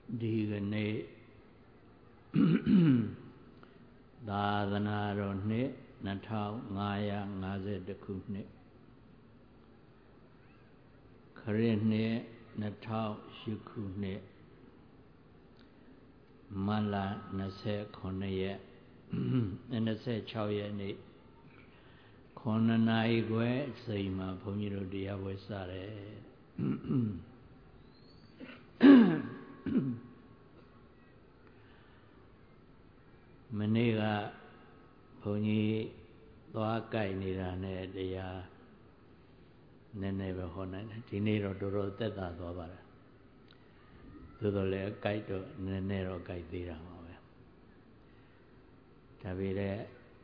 ဒီကနေ့သာသနာတော်နှစ်2550ခုနှစ်ခရစ်နှစ်2008ခုနှစ်မတ်လ29ရက်26ရက်နေ့9နာရီခွဲအချိန်မှာဘုန်းကြီးတို့တရားပွဲစတယ်မနေ့ကဘုန်းကြီးသွားကြိုက်နေတာနဲ့တရားနည်းနည်းပဲဟောနိုင်တယ်ဒီနေ့တော့တော်တော်သက်သာသွားပါလားသို့တော်လည်းကြိုက်တော့နည်းနည်းတော့ကြိုက်သေးတာပါပဲဒါပေမဲ့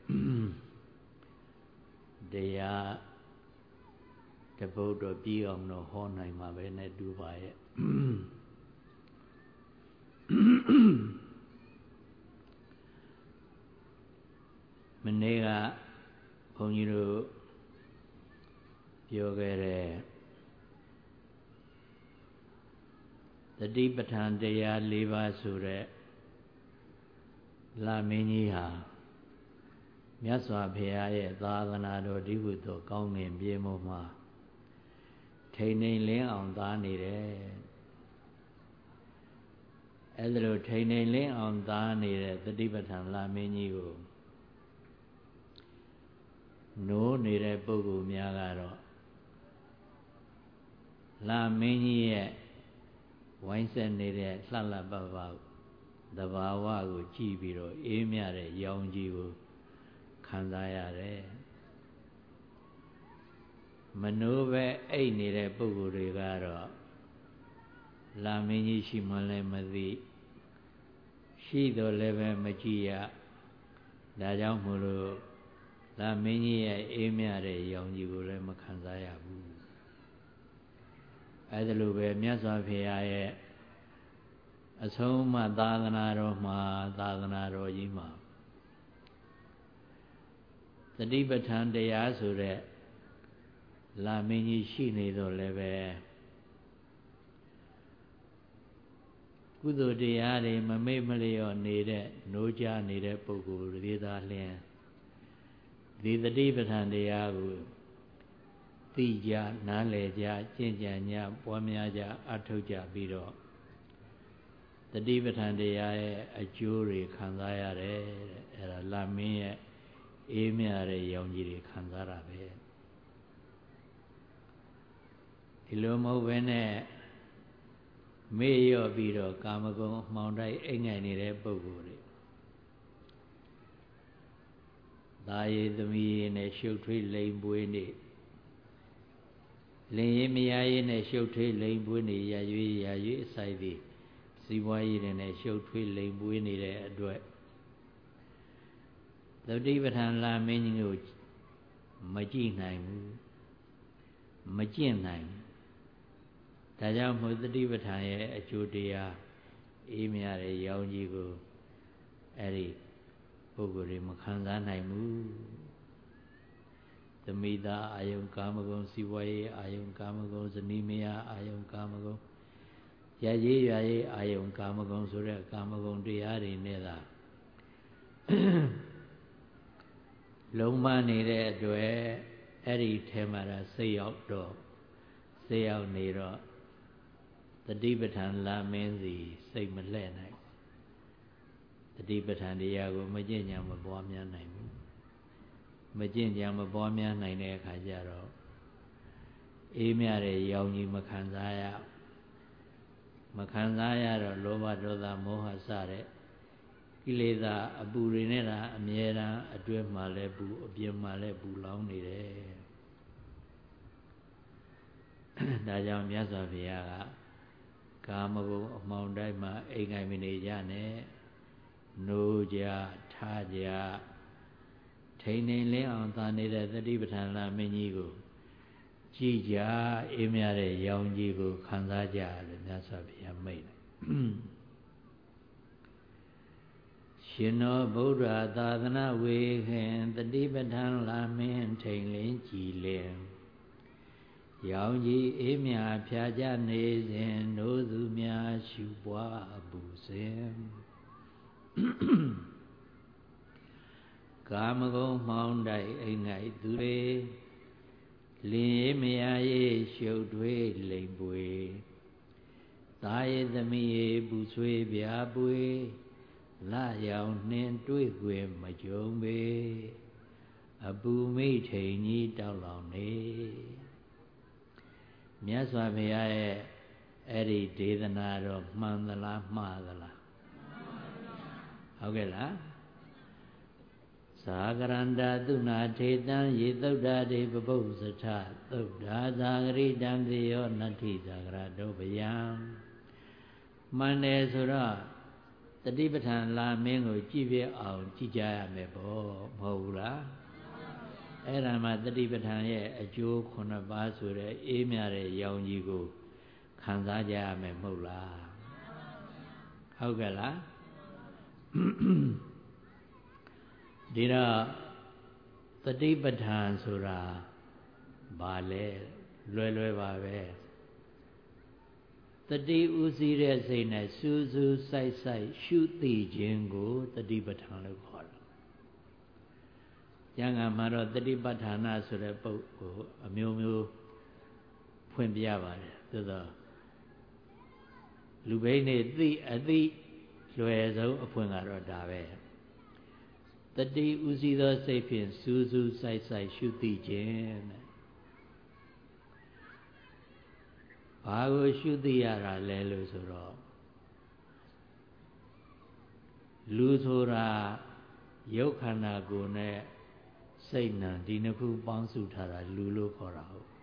တရားတပုတ်တော့ပြီးအောင်တော့ဟောနိုင်မှာပဲနဲ့တူပါရဲ့မနေ့ကဘုန်းကြီးတို့ပြောခဲ့တဲ့တတိပဋ္ဌာန်တရား၄ပါးဆိုတဲ့လမင်းကြီးဟာမြတ်စွာဘုရားရဲ့သာသနာတော်ဒီဟုသောကောင်းငင်ပြေမောမှာထိန်ထိန်လင်းအောင်သားနေတယ်အဲ့ဒါလိုထိန်ထိန်လင်းအောင်သားနေတဲ့တတိပဋ္ဌာန်လမင်းကြီးကိုနိုးနေတဲ့ပုဂ္ဂိုလ်များကတော့လမင်းကြီးရဲ့ဝိုင်းဆက်နေတဲ့လှလှပပသဘာဝကိုကြည့်ပြီးတော့အေးမြတဲ့ရောင်ကြီးကိုခံစားရတယ်မနိုးပဲအိတ်နေတဲ့ပုဂ္ဂိုလ်တွေကတော့လမင်းကြီးရှိမှလည်းမသိရှိတော့လည်းပဲမကြည့်ရဒါကြောင့်မို့လို့လမင်းကြီးရဲ့အေးမြတဲ့ရောင်ကြီးကိုလည်းမခံစားရဘူးအဲဒါလိုပဲမြတ်စွာဘုရားရဲ့အဆုံးအမသာသနာတော်မှာသာသနာတော်ကြီးမှာတတိပဋ္ဌာန်တရားဆိုတဲ့လမင်းကြီးရှိနေတော့လည်းပဲကုသိုလ်တရားတွေမမေ့မလျော့နေတဲ့နိုးကြနေတဲ့ပုဂ္ဂိုလ်တွေသာလျှင်ဒီတတိပဋ္ဌာန်တရားကိုသိကြနားလည်ကြကျင့်ကြံကြပွားများကြအထောက်ကြပြီးတော့တတိပဋ္ဌာန်တရားရဲ့အကျိုးတွေခံစားရတယ်တဲ့အဲ့ဒါလမင်းရဲ့အေးမြတဲ့ရောင်ကြီးတွေခံစားတာပဲဒီလိုမဟုတ်ဘဲနဲ့မေ့လျော့ပြီးတော့ကာမဂုဏ်အမှောင်တိုက်အိမ်ငိုင်နေတဲ့ပုဂ္ဂိုလ်တွေသာရည်သမီးရည်နဲ့ရှုပ်ထွေးလိမ်ပွေးနေလင်ရင်မယားရည်နဲ့ရှုပ်ထွေးလိမ်ပွေးနေရရွေးအစိုက်သည်စီးပွားရေးတွေနဲ့ရှုပ်ထွေးလိမ်ပွေးနေတဲ့အတွက်သတိပဋ္ဌာန်လမင်းကြီးကိုမကြည့်နိုင်ဘူးမကျင့်နိုင်ဒါကြောင့်မို့သတိပဋ္ဌာန်ရဲ့အကျိုးတရားအေးမြတဲ့ရောင်ကြီးကိုအဲ့ဒီပုဂ္ဂိုလ်တွေမခံစားနိုင်ဘူးသမိတာအာယုံကာမဂုဏ်စီဝါရေးအာယုံကာမဂုဏ်ဇနီးမယားအာယုံကာမဂုဏ်ရရေးအာယုံကာမဂုဏ်ဆိုတဲ့ကာမဂုဏ်တရားတွေနဲ့သာလုံးမနေတဲ့အတွက်အဲ့ဒီထဲမှာစိတ်ရောက်နေတော့တတိပဋ္ဌာန်လမင်းစီစိတ်မလှဲ့နိုင်တတိပဋ္ဌာန်တရားကိုမကျင့်ကြံမပွားများနိုင်ဘူးမကျင့်ကြံမပွားများနိုင်တဲ့အခါကျတော့အေးမြတဲ့ရောင်ကြီးမခံစားရတော့လောဘဒေါသမောဟစတဲ့ကိလေသာအပူတွေနဲ့သာအမြဲတမ်းအတွင်းမှာလည်းပူအပြင်မှာလည်းပူလောင်နေတယ်ဒါကြောင့်မြတ်စွာဘုရားကကာမဂုဏ်အမှောင်တိုက်မှာအိမ်ငိုင်မနေကြနဲ့နိုးကြထားကြထိန်ထိန်လင်းအောင်သာနေတဲ့သတိပဋ္ဌာန်လမင်းကြီးကိုကြည်ကြအေးမြတဲ့ရောင်ကြီးကိုခံစားကြတယ်မြတ်စွာဘုရားမိန့်တယ်ရှင်တော်ဗုဒ္ဓသာသနာဝေခင်တတိပဋ္ဌာန်လမင်းထိန်လင်းကြည်လင်ရောင်ကြီးအေးမြဖြာကြနေစဉ်နိုးသူများရှုပွားပူစဉ်ကာမဂုဏ်မှောင်တိုက်အိမ်၌သူတွေလင်းရေးမရရေးရှုပ်ထွေးလိမ်ပွေသာယေသမီးရေပူဆွေးပြာပွေလာရောင်နှင်းတွေ့ွယ်မကြုံပေအပူမိထိန်ကြီးတောက်လောင်နေမြတ်စွာဘုရားရဲ့အဲ့ဒီဒေသနာတော့မှန်သလားမှားသလားဟုတ်ကဲ့လားသာဂရန္တာသုနာထေတံယေသုဒ္ဓတေပပု္ပ္ပစထသုဒ္ဓသာဂရိတံသေယောနတ္ထိသာဂရတောပယံမှန်တယ်ဆိုတော့တတိပဋ္ဌာန်လာမင်းကိုကြည့်ပြအောင်ကြည့်ကြရမယ်ပေါ့မဟုတ်ဘူးလားအဲ့ဒါမှတတိပဋ္ဌာန်ရဲ့အကျိုး9ပါးဆိုတဲ့အေးမြတဲ့ရောင်ကြီးကိုခံစားကြရမယ်မဟုတ်လားဟုတ်ကဲ့လားဒီတော့တတိပဋ္ဌာန်ဆိုတာဘာလဲလွယ်ပါပဲတတိဥစည်းတဲ့စိတ်နဲ့စူးစူးစိုက်စိုက်ရှုသိခြင်းကိုတတိပဋ္ဌာန်လို့ခေါ်တယ်ကျမ်းဂန်မှာတော့တတိပဋ္ဌာနာဆိုတဲ့ပုဂ္ဂိုလ်အမျိုးမျိုးဖွင့်ပြပါတယ်သို့သောလူဘိန်းနေအသိလွယ်ဆုံးအဖွင့်ကတော့ဒါပဲတတိဥစည်းသောစိတ်ဖြင့်စူးစူးစိုက်စိုက်ရှုသိခြင်းတဲ့ဘာကိုရှုသိရတာလဲလို့ဆိုတော့လူဆိုတာရုပ်ခန္ဓာကိုယ်နဲ့စိတ်နံဒီနှစ်ခုပေါင်းစုထားတာလူလို့ခေါ်တာဟုတ်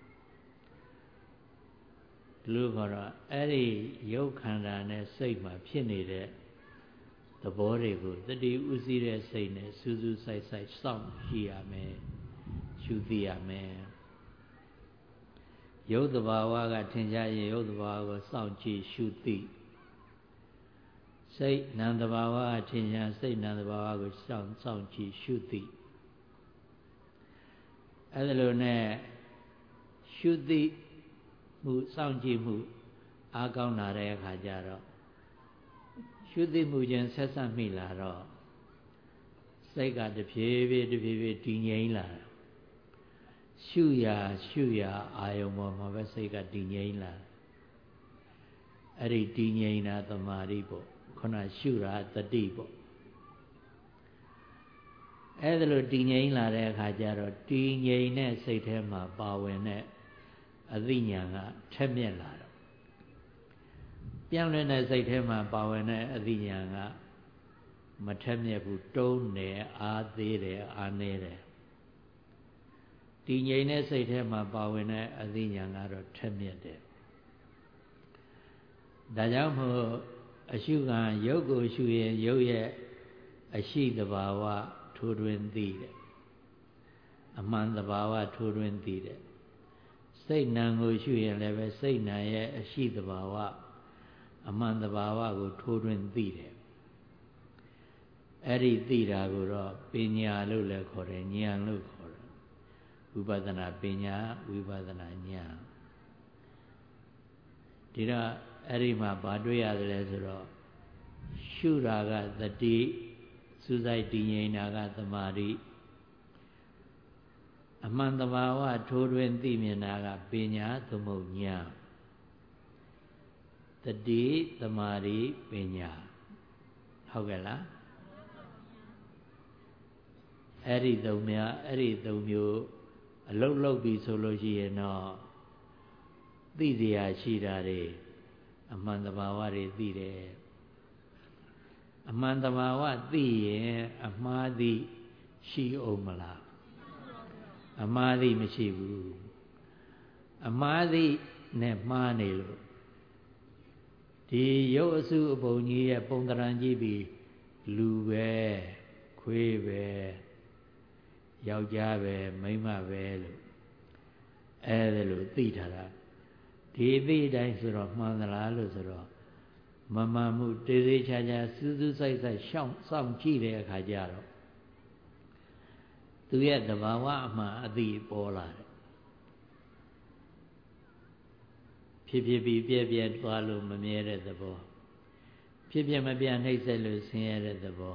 လူခေါ်တော့အဲ့ဒီရုပ်ခန္ဓာနဲ့စိတ်မှာဖြစ်နေတဲ့သဘောတွေကိုတတိဥစည်းတဲ့စိတ်နဲ့စူးစူးဆိုင်ဆိုင်စောင့်ကြည့်ရမယ်ရှုသိရမယ်ရုပ်တဘာဝကထင်ရှားရင်ရုပ်တဘာဝကိုစောင့်ကြည့်ရှုသိစိတ်နံတဘာဝကထင်ရှားစိတ်နံတဘာဝကိုစောင့်ကြည့်ရှုသိအဲ့ဒါလိုနဲ့ရှုသိမှုစောင့်ကြည့်မှုအားကောင်းလာတဲ့အခါကျတော့ရှုသိမှုချင်းဆက်ဆက်မိလာတော့စိတ်ကတဖြည်းဖြည်းတည်ငြိမ်လာတယ်ရှုရာအာယုံပေါ်မှာပဲစိတ်ကတည်ငြိမ်လာအဲ့ဒီတည်ငြိမ်တာသမာဓိပေါ့ခုနရှုတာတတိပေါ့အဲ့ဒါလိုတည်ငြိမ်လာတဲ့အခါကျတော့တည်ငြိမ်တဲ့စိတ်ထဲမှာပါဝင်တဲ့အသိဉာဏ်ကထက်မြက်လာတော့ပြောင်းလဲတဲ့စိတ်ထဲမှာပါဝင်တဲ့အသိဉာဏ်ကမထက်မြက်ဘူးတုံးတယ်အားသေးတယ်အားနည်းတယ်တည်ငြိမ်တဲ့စိတ်ထဲမှာပါဝင်တဲ့အသိဉာဏ်ကတော့ထက်မြက်တယ်ဒါကြောင့်မို့အရှုခံရုပ်ကိုရှုရင်ရုပ်ရဲ့အရှိတဘာဝထိုးထွင်းသိတယ်အမှန်တဘာဝထိုးထွင်းသိတယ်စိတ်နံကိုရှုရင်လည်းပဲစိတ်နံရဲ့အရှိတဘာဝအမှန်တဘာဝကိုထိုးထွင်းသိတယ်အဲ့ဒီသိတာကိုတော့ပညာလို့လည်းခေါ်တယ်ဉာဏ်လို့ခေါ်တယ်ဝိပဿနာပညာဝိပဿနာဉာဏ်ဒီတော့အဲ့ဒီမှာဘာတွေ့ရတယ်လဲဆိုတော့ရှုတာကသတိစူးစိုက်တည်ငြိမ်တာကသမာဓိအမှန်တဘာဝထိုးထွင်းသိမြင်တာကပညာသမုတ်ဉာဏ်တတိသမာဓိပညာဟုတ်ကဲ့လားအဲ့ဒီသုံးမျိုးအလုတ်လုပ်ပြီဆိုလို့ရှိရင်တော့သိเสียရှိတာတွေအမှန်တဘာဝတွေသိတယ်အမှန်တဘာဝသိရင်အမှားသိရှိအောင်မလားအမှားသိမရှိဘူးအမှားသိနဲ့မှားနေလို့ဒီရုပ်အစုအပုံကြီးရဲ့ပုံသဏ္ဍာန်ကြည့်ပြီးလူပဲခွေးပဲယောက်ျားပဲမိန်းမပဲလို့အဲ့ဒါလို့သိထားတာဒီသိတိုင်းဆိုတော့မှန်သလားလို့ဆိုတော့မမှန်မှုတေးသေးချာချာစူးစူးဆိုင်ဆိုင်ရှောင်းစောင့်ကြည့်တဲ့အခါကျတော့သူရဲ့သဘာဝအမှန်အသိပေါ်လာတယ်ဖြစ်ဖြစ်ပြီးပြည့်ပြည့်သွားလို့မမြဲတဲ့သဘောဖြစ်ပြမပြနှိမ့်ဆက်လို့ဆင်းရဲတဲ့သဘော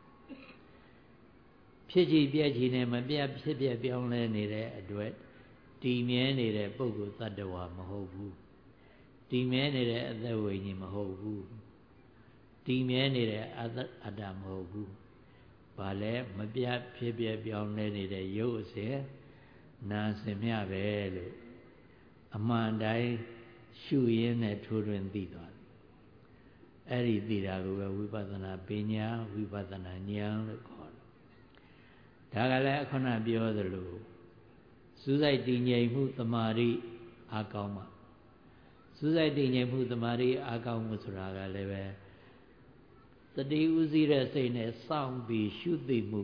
ဖြစ်ကြည့်ပြည့်ကြည့်နဲ့မပြဖြစ်ပြပြောင်းလဲနေတဲ့အတွက်တည်မြဲနေတဲ့ပုဂ္ဂိုလ်သတ္တဝါမဟုတ်ဘူးတည်မြဲနေတဲ့အသက်ဝိညာဉ်မဟုတ်ဘူးတည်မြဲနေတဲ့အတ္တမဟုတ်ဘူးဘာလဲမပြဖြစ်ပြပြောင်းလဲနေတဲ့ရုပ်အစဉ်နာစင်မြပဲလို့အမှန်တိုင်းရှုရင်းနဲ့ထိုးထွင်းသိသွားတယ်အဲ့ဒီသိတာကိုပဲဝိပဿနာပညာဝိပဿနာဉာဏ်လို့ခေါ်တယ်ဒါကလည်းအခုနပြောသလိုစူးစိုက်တည်ငြိမ်မှုတမာရီအားကောင်းမှစူးစိုက်တည်ငြိမ်မှုတမာရီအားကောင်းမှုဆိုတာကလည်းပဲတတိဥစည်းတဲ့စိတ်နဲ့စောင့်ပြီးရှုသိမှု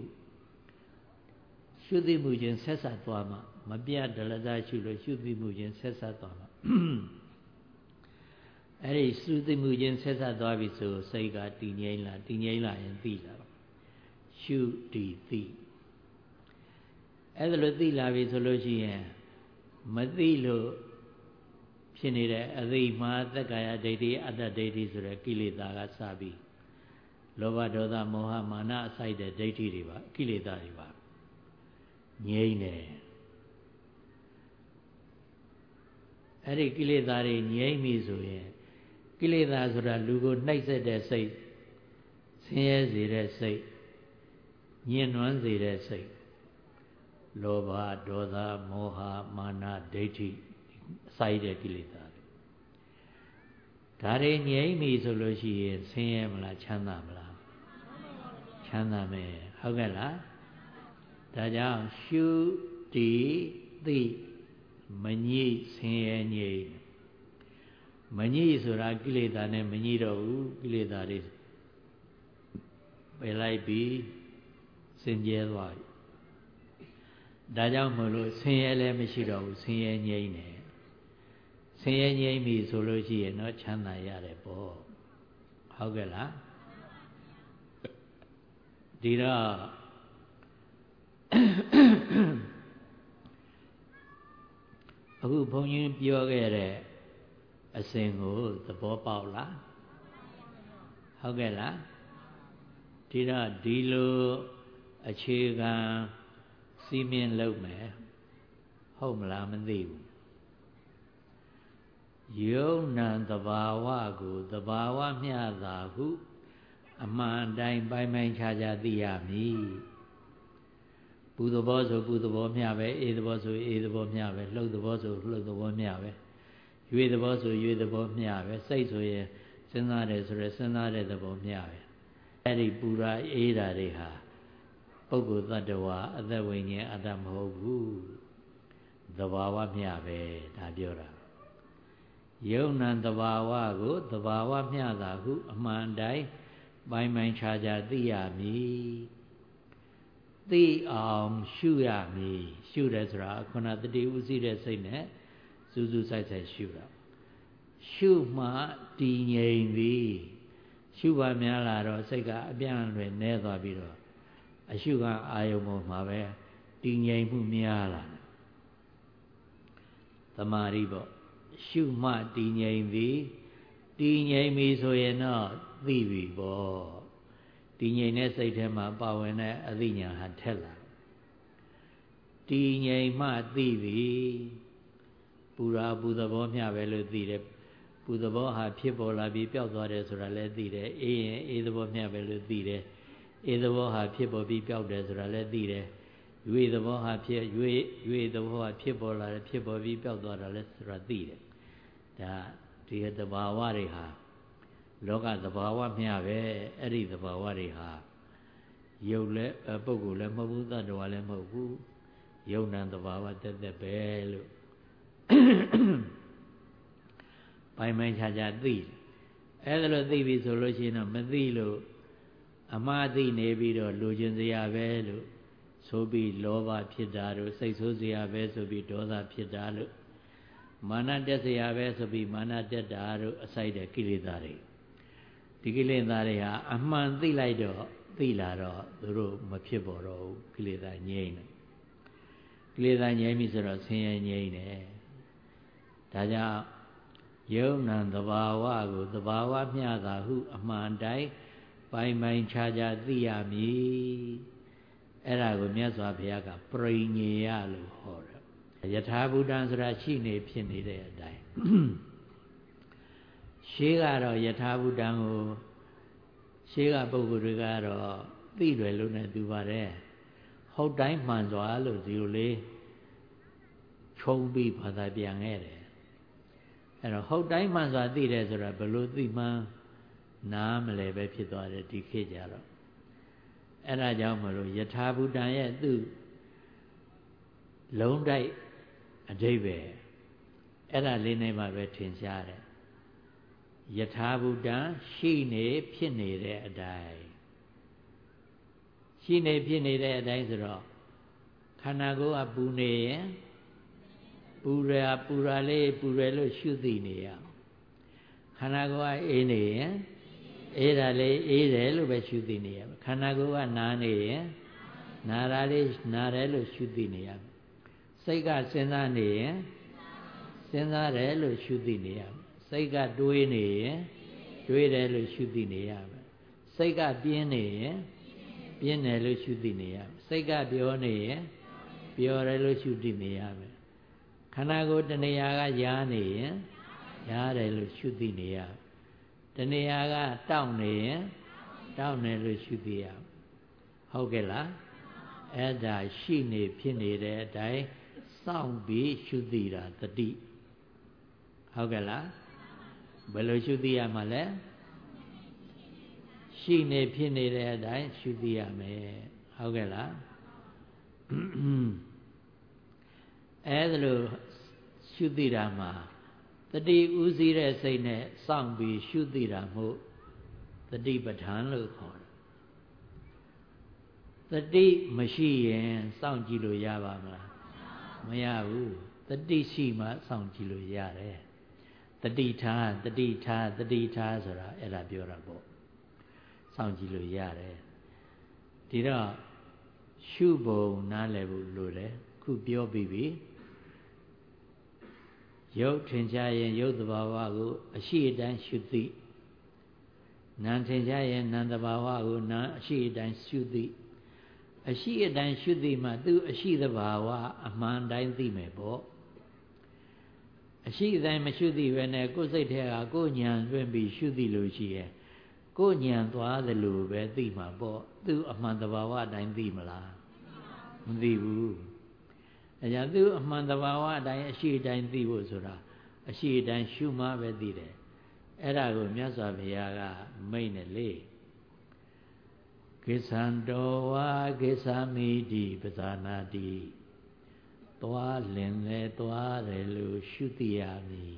ချင်းဆက်ဆက်သွားမှမပြတ်ဒလဒရှုလို့ရှုသိမှုချင်းဆက်ဆက်သွားမှအဲ့ဒီရှုသိမှုချင်းဆက်ဆက်သွားပြီဆိုစိတ်ကတည်ငြိမ်လာရင်သိလာရှုတည်သိအဲ့ဒါလိုသိလာပြီဆိုလို့ရှိရင်မသိလို့ဖြစ်နေတဲ့အသိမှာသက္ကာယဒိဋ္ဌိအတ္တဒိဋ္ဌိဆိုတဲ့ကိလေသာကစပြီးလောဘဒေါသမောဟမာနအစိုက်တဲ့ဒိဋ္ဌိတွေပါကိလေသာတွေပါငြိမ့်တယ်အဲ့ဒီကိလေသာတွေငြိမ့်ပြီဆိုရင်ကိလေသာဆိုတာလူကိုနှိပ်စက်တဲ့စိတ်ဆင်းရဲစေတဲ့စိတ်ညှဉ်းနှွမ်းစေတဲ့စိတ်လောဘဒေါသမောဟမာနဒိဋ္ဌိအစိုက်တဲ့ကိလေသာတွေဒါတွေငြိမ့်ပြီဆိုလို့ရှိရင်ဆင်းရဲမလားချမ်းသာမလားချမ်းသာမယ်ဟုတ်ကဲ့လားဒါကြောင့်ရှုတည်သိမညှိဆင်းရဲငြိမ့်မညှိဆိုတာကိလေသာနဲ့မညှိတော့ဘူးကိလေသာတွေပယ်လိုက်ပြီးစင်ကြဲသွားပြီဒါကြောင့်မလို့ဆင်းရဲလည်းမရှိတော့ဘူးဆင်းရဲငြိမ့်တယ်ဆင်းရဲငြိမ့်ပြီဆိုလို့ရှိရင်တော့ချမ်းသာရတယ်ပေါ့ဟုတ်ကဲ့လားဒီတော့အခုဘုန်းကြီးပြောခဲ့တဲ့အစဉ်ကိုသဘောပေါက်လားဟုတ်ကဲ့လားဒီတော့ဒီလိုအခြေခံစီမင်းလုပ်မယ်ဟုတ်မလားမသိဘူးယုံနံသဘာဝကိုသဘာဝမျှတာဟုအမှန်တိုင်းပိုင်းပိုင်းခြားခြားသိရမည်ပူသဘောဆိုပူသဘောမျှပဲအေးသဘောဆိုအေးသဘောမျှပဲလှုပ်သဘောဆိုလှုပ်သဘောမျှပဲရွေသဘောဆိုရွေသဘောမျှပဲစိတ်ဆိုရင်စဉ်းစားတယ်ဆိုရယ်စဉ်းစားတဲ့သဘောမျှပဲအဲ့ဒီပူရာအေးတာတွေဟာပုဂ္ဂိုလ်သတ္တဝါအသက်ဝိညာဉ်အတ္တမဟုတ်ဘူးသဘာဝမျှပဲဒါပြောတာယုံနံသဘာဝကိုသဘာဝမျှတာဟုအမှန်တိုင်းပိုင်းပိုင်းခြားခြားသိရမည်သိအောင်ရှုရမည်ရှုတယ်ဆိုတာခုနတတိဥစည်းတဲ့စိတ်နဲ့စူးစူးဆိုင်ဆိုင်ရှုတာရှုမှတည်ငြိမ်သည်ရှုပါများလာတော့စိတ်ကအပြန့်လွယ်နေသွားပြီးတော့အရှုခံအာယုံပေါ်မှာပဲတည်ငြိမ်မှုများလာတယ်သမာဓိပေါ့ရှုမှတည်ငြိမ်သည်တည်ငြိမ်ပြီဆိုရင်တော့သိပြီပေါ့တည်ငြိမ်တဲ့စိတ်ထဲမှာပါဝင်တဲ့အသိဉာဏ်ဟာထက်လာတည်ငြိမ်မှသိပြီပူရာပူသဘောမျှပဲလို့သိတယ်ပူသဘောဟာဖြစ်ပေါ်လာပြီးပျောက်သွားတယ်ဆိုတာလည်းသိတယ်အေးရင်အေးသဘောမျှပဲလို့သိတယ်အေးသဘောဟာဖြစ်ပေါ်ပြီးပျောက်တယ်ဆိုတာလည်းသိတယ်ရွေသဘောဟာရွေသဘောဟာဖြစ်ပေါ်လာတယ်ဖြစ်ပေါ်ပြီးပျောက်သွားတာလည်းဆိုတာသိတယ်ဒါဒီသဘာဝတွေဟာလောကသဘာဝမျှပဲအဲ့ဒီသဘာဝတွေဟာယုတ်လည်းပုဂ္ဂိုလ်လည်းမဟုတ်ဘူးသတ္တဝါလည်းမဟုတ်ဘူးယုံနံသဘာဝတက်တက်ပဲလို့ပိုင်းပိုင်းခြားခြားသိတယ်အဲ့ဒါလို့သိပြီဆိုလို့ရှိရင်တော့မသိလို့အမှားသိနေပြီးတော့လူကျင်စရာပဲလို့ဆိုပြီးလောဘဖြစ်တာတို့စိတ်ဆိုးစရာပဲဆိုပြီးဒေါသဖြစ်တာလို့မာနတက်စရာပဲဆိုပြီးမာနတက်တာတို့အစိုက်တဲ့ကိလေသာတွေဒီကိလေသာတွေဟာအမှန်သိလိုက်တော့သိလာတော့သူတို့မဖြစ်ပေါ်တော့ဘူးကိလေသာငြိမ့်တယ်ကိလေသာငြိမ့်ပြီဆိုတော့ဆင်းရဲငြိမ့်တယ်ဒါကြောင့်ယုံနံသဘာဝကိုသဘာဝမျှတာဟုအမှန်တိုင်းပိုင်ပိုင်ခြားခြားသိရမည်အဲ့ဒါကိုမြတ်စွာဘုရားကပရိညေယလို့ဟောတယ်ယထာဘူတံဆိုတာရှိနေဖြစ်နေတဲ့အတိုင်းရှေးကတော့ယထာဘူတံကိုရှေးကပုဂ္ဂိုလ်တွေကတော့သိတယ်လို့နဲ့သူပါတယ်ဟုတ်တိုင်းမှန်စွာလို့ဒီလိုလေးခြုံပြီးဘာသာပြန်ခဲ့တယ်အဲ့တော့ဟုတ်တိုင်းမှန်စွာသိတယ်ဆိုတာဘယ်လိုသိမှန်းနားမလဲပဲဖြစ်သွားတယ်ဒီခေတ်ကြတော့အဲ့ဒါကြောင့်မလို့ယထာဘူတံရဲ့သူ့လုံးတိုက်အဓိပ္ပာယ်အဲ့ဒါလေးနဲ့မှပဲထင်ရှားတယ်ယထာဘူတံရှိနေဖြစ်နေတဲ့အတိုင်းရှိနေဖြစ်နေတဲ့အတိုင်းဆိုတော့ခန္ဓာကိုယ်ကပူနေရင်ပူရာလေးပူရလို့ရှုသိနေရခန္ဓာကိုယ်ကအေးနေရင်အေးတာလေးအေးတယ်လို့ပဲရှုသိနေရခန္ဓာကိုယ်ကနားနေရင်နာတာလေးနာတယ်လို့ရှုသိနေရစိတ်ကစဉ်းစားနေရင်စဉ်းစားတယ်လို့ရှုသိနေရစိတ်ကတွေးနေရင်တွေးတယ်လို့ရှုသိနေရစိတ်ကပြင်းနေရင်ပြင်းတယ်လို့ရှုသိနေရစိတ်ကပြောနေရင်ပြောတယ်လို့ရှုသိနေရမယ်ခန္ဓာကိုယ်တဏှာကရားနေရင်ရားတယ်လို့ရှုသိနေရတဏှာကတောင့်နေရင်တောင့်တယ်လို့ရှုသိရဟုတ်ကဲ့လားအဲ့ဒါရှိနေဖြစ်နေတဲ့အတိုင်းစောင့်ပြီးရှုသိတာတတိဟုတ်ကဲ့လားဘယ်လိုရှုသိရမှာလဲရှိနေဖြစ်နေတဲ့အတိုင်းရှုသိရမယ်ဟုတ်ကဲ့လားအဲ့ဒါလို့ရှုသိတာမှာတတိဥစည်းတဲ့စိတ်နဲ့စောင့်ပြီးရှုသိတာမို့တတိပဋ္ဌာန်လို့ခေါ်တယ်တတိမရှိရင်စောင့်ကြည့်လို့ရပါမလားမရဘူးတတိရှိမှစောင့်ကြည့်လို့ရတယ်တတိထားတတိထားတတိထားဆိုတာအဲ့ဒါပြောတာပေါ့စောင့်ကြည့်လို့ရတယ်ဒီတော့ရှုပုံနားလည်ဖို့လိုတယ်ခုပြောပြီးပြီရုပ်ထင်ရှားရင်ရုပ်သဘာဝကိုအရှိအတိုင်းရှုသိနာမ်ထင်ရှားရင်နာမ်သဘာဝကိုနာမ်အရှိအတိုင်းရှုသိအရှိအတိုင်းရှုသိမှသူအရှိသဘာဝအမှန်တိုင်းသိမယ်ပေါ့အရှိအတိုင်းမရှုသိဘဲနဲ့ကိုယ်စိတ်ထဲကကိုယ်ဉာဏ်တွင်ပြီးရှုသိလို့ရှိရဲ့ကိုယ်ဉာဏ်သွားသလိုပဲသိမှာပေါ့သူအမှန်သဘာဝအတိုင်းသိမလားမသိဘူးအဲကြောင့်သူအမှန်သဘာဝအတိုင်းအရှိအတိုင်းသိဖို့ဆိုတာအရှိအတိုင်းရှုမှပဲသိတယ်အဲ့ဒါကိုမြတ်စွာဘုရားကမိန့်တယ်လေကိစ္ဆံတော်ဝါကိစ္ဆာမိတိပဇာနာတိသွားလင်လဲသွားတယ်လို့ရှုသိရမည်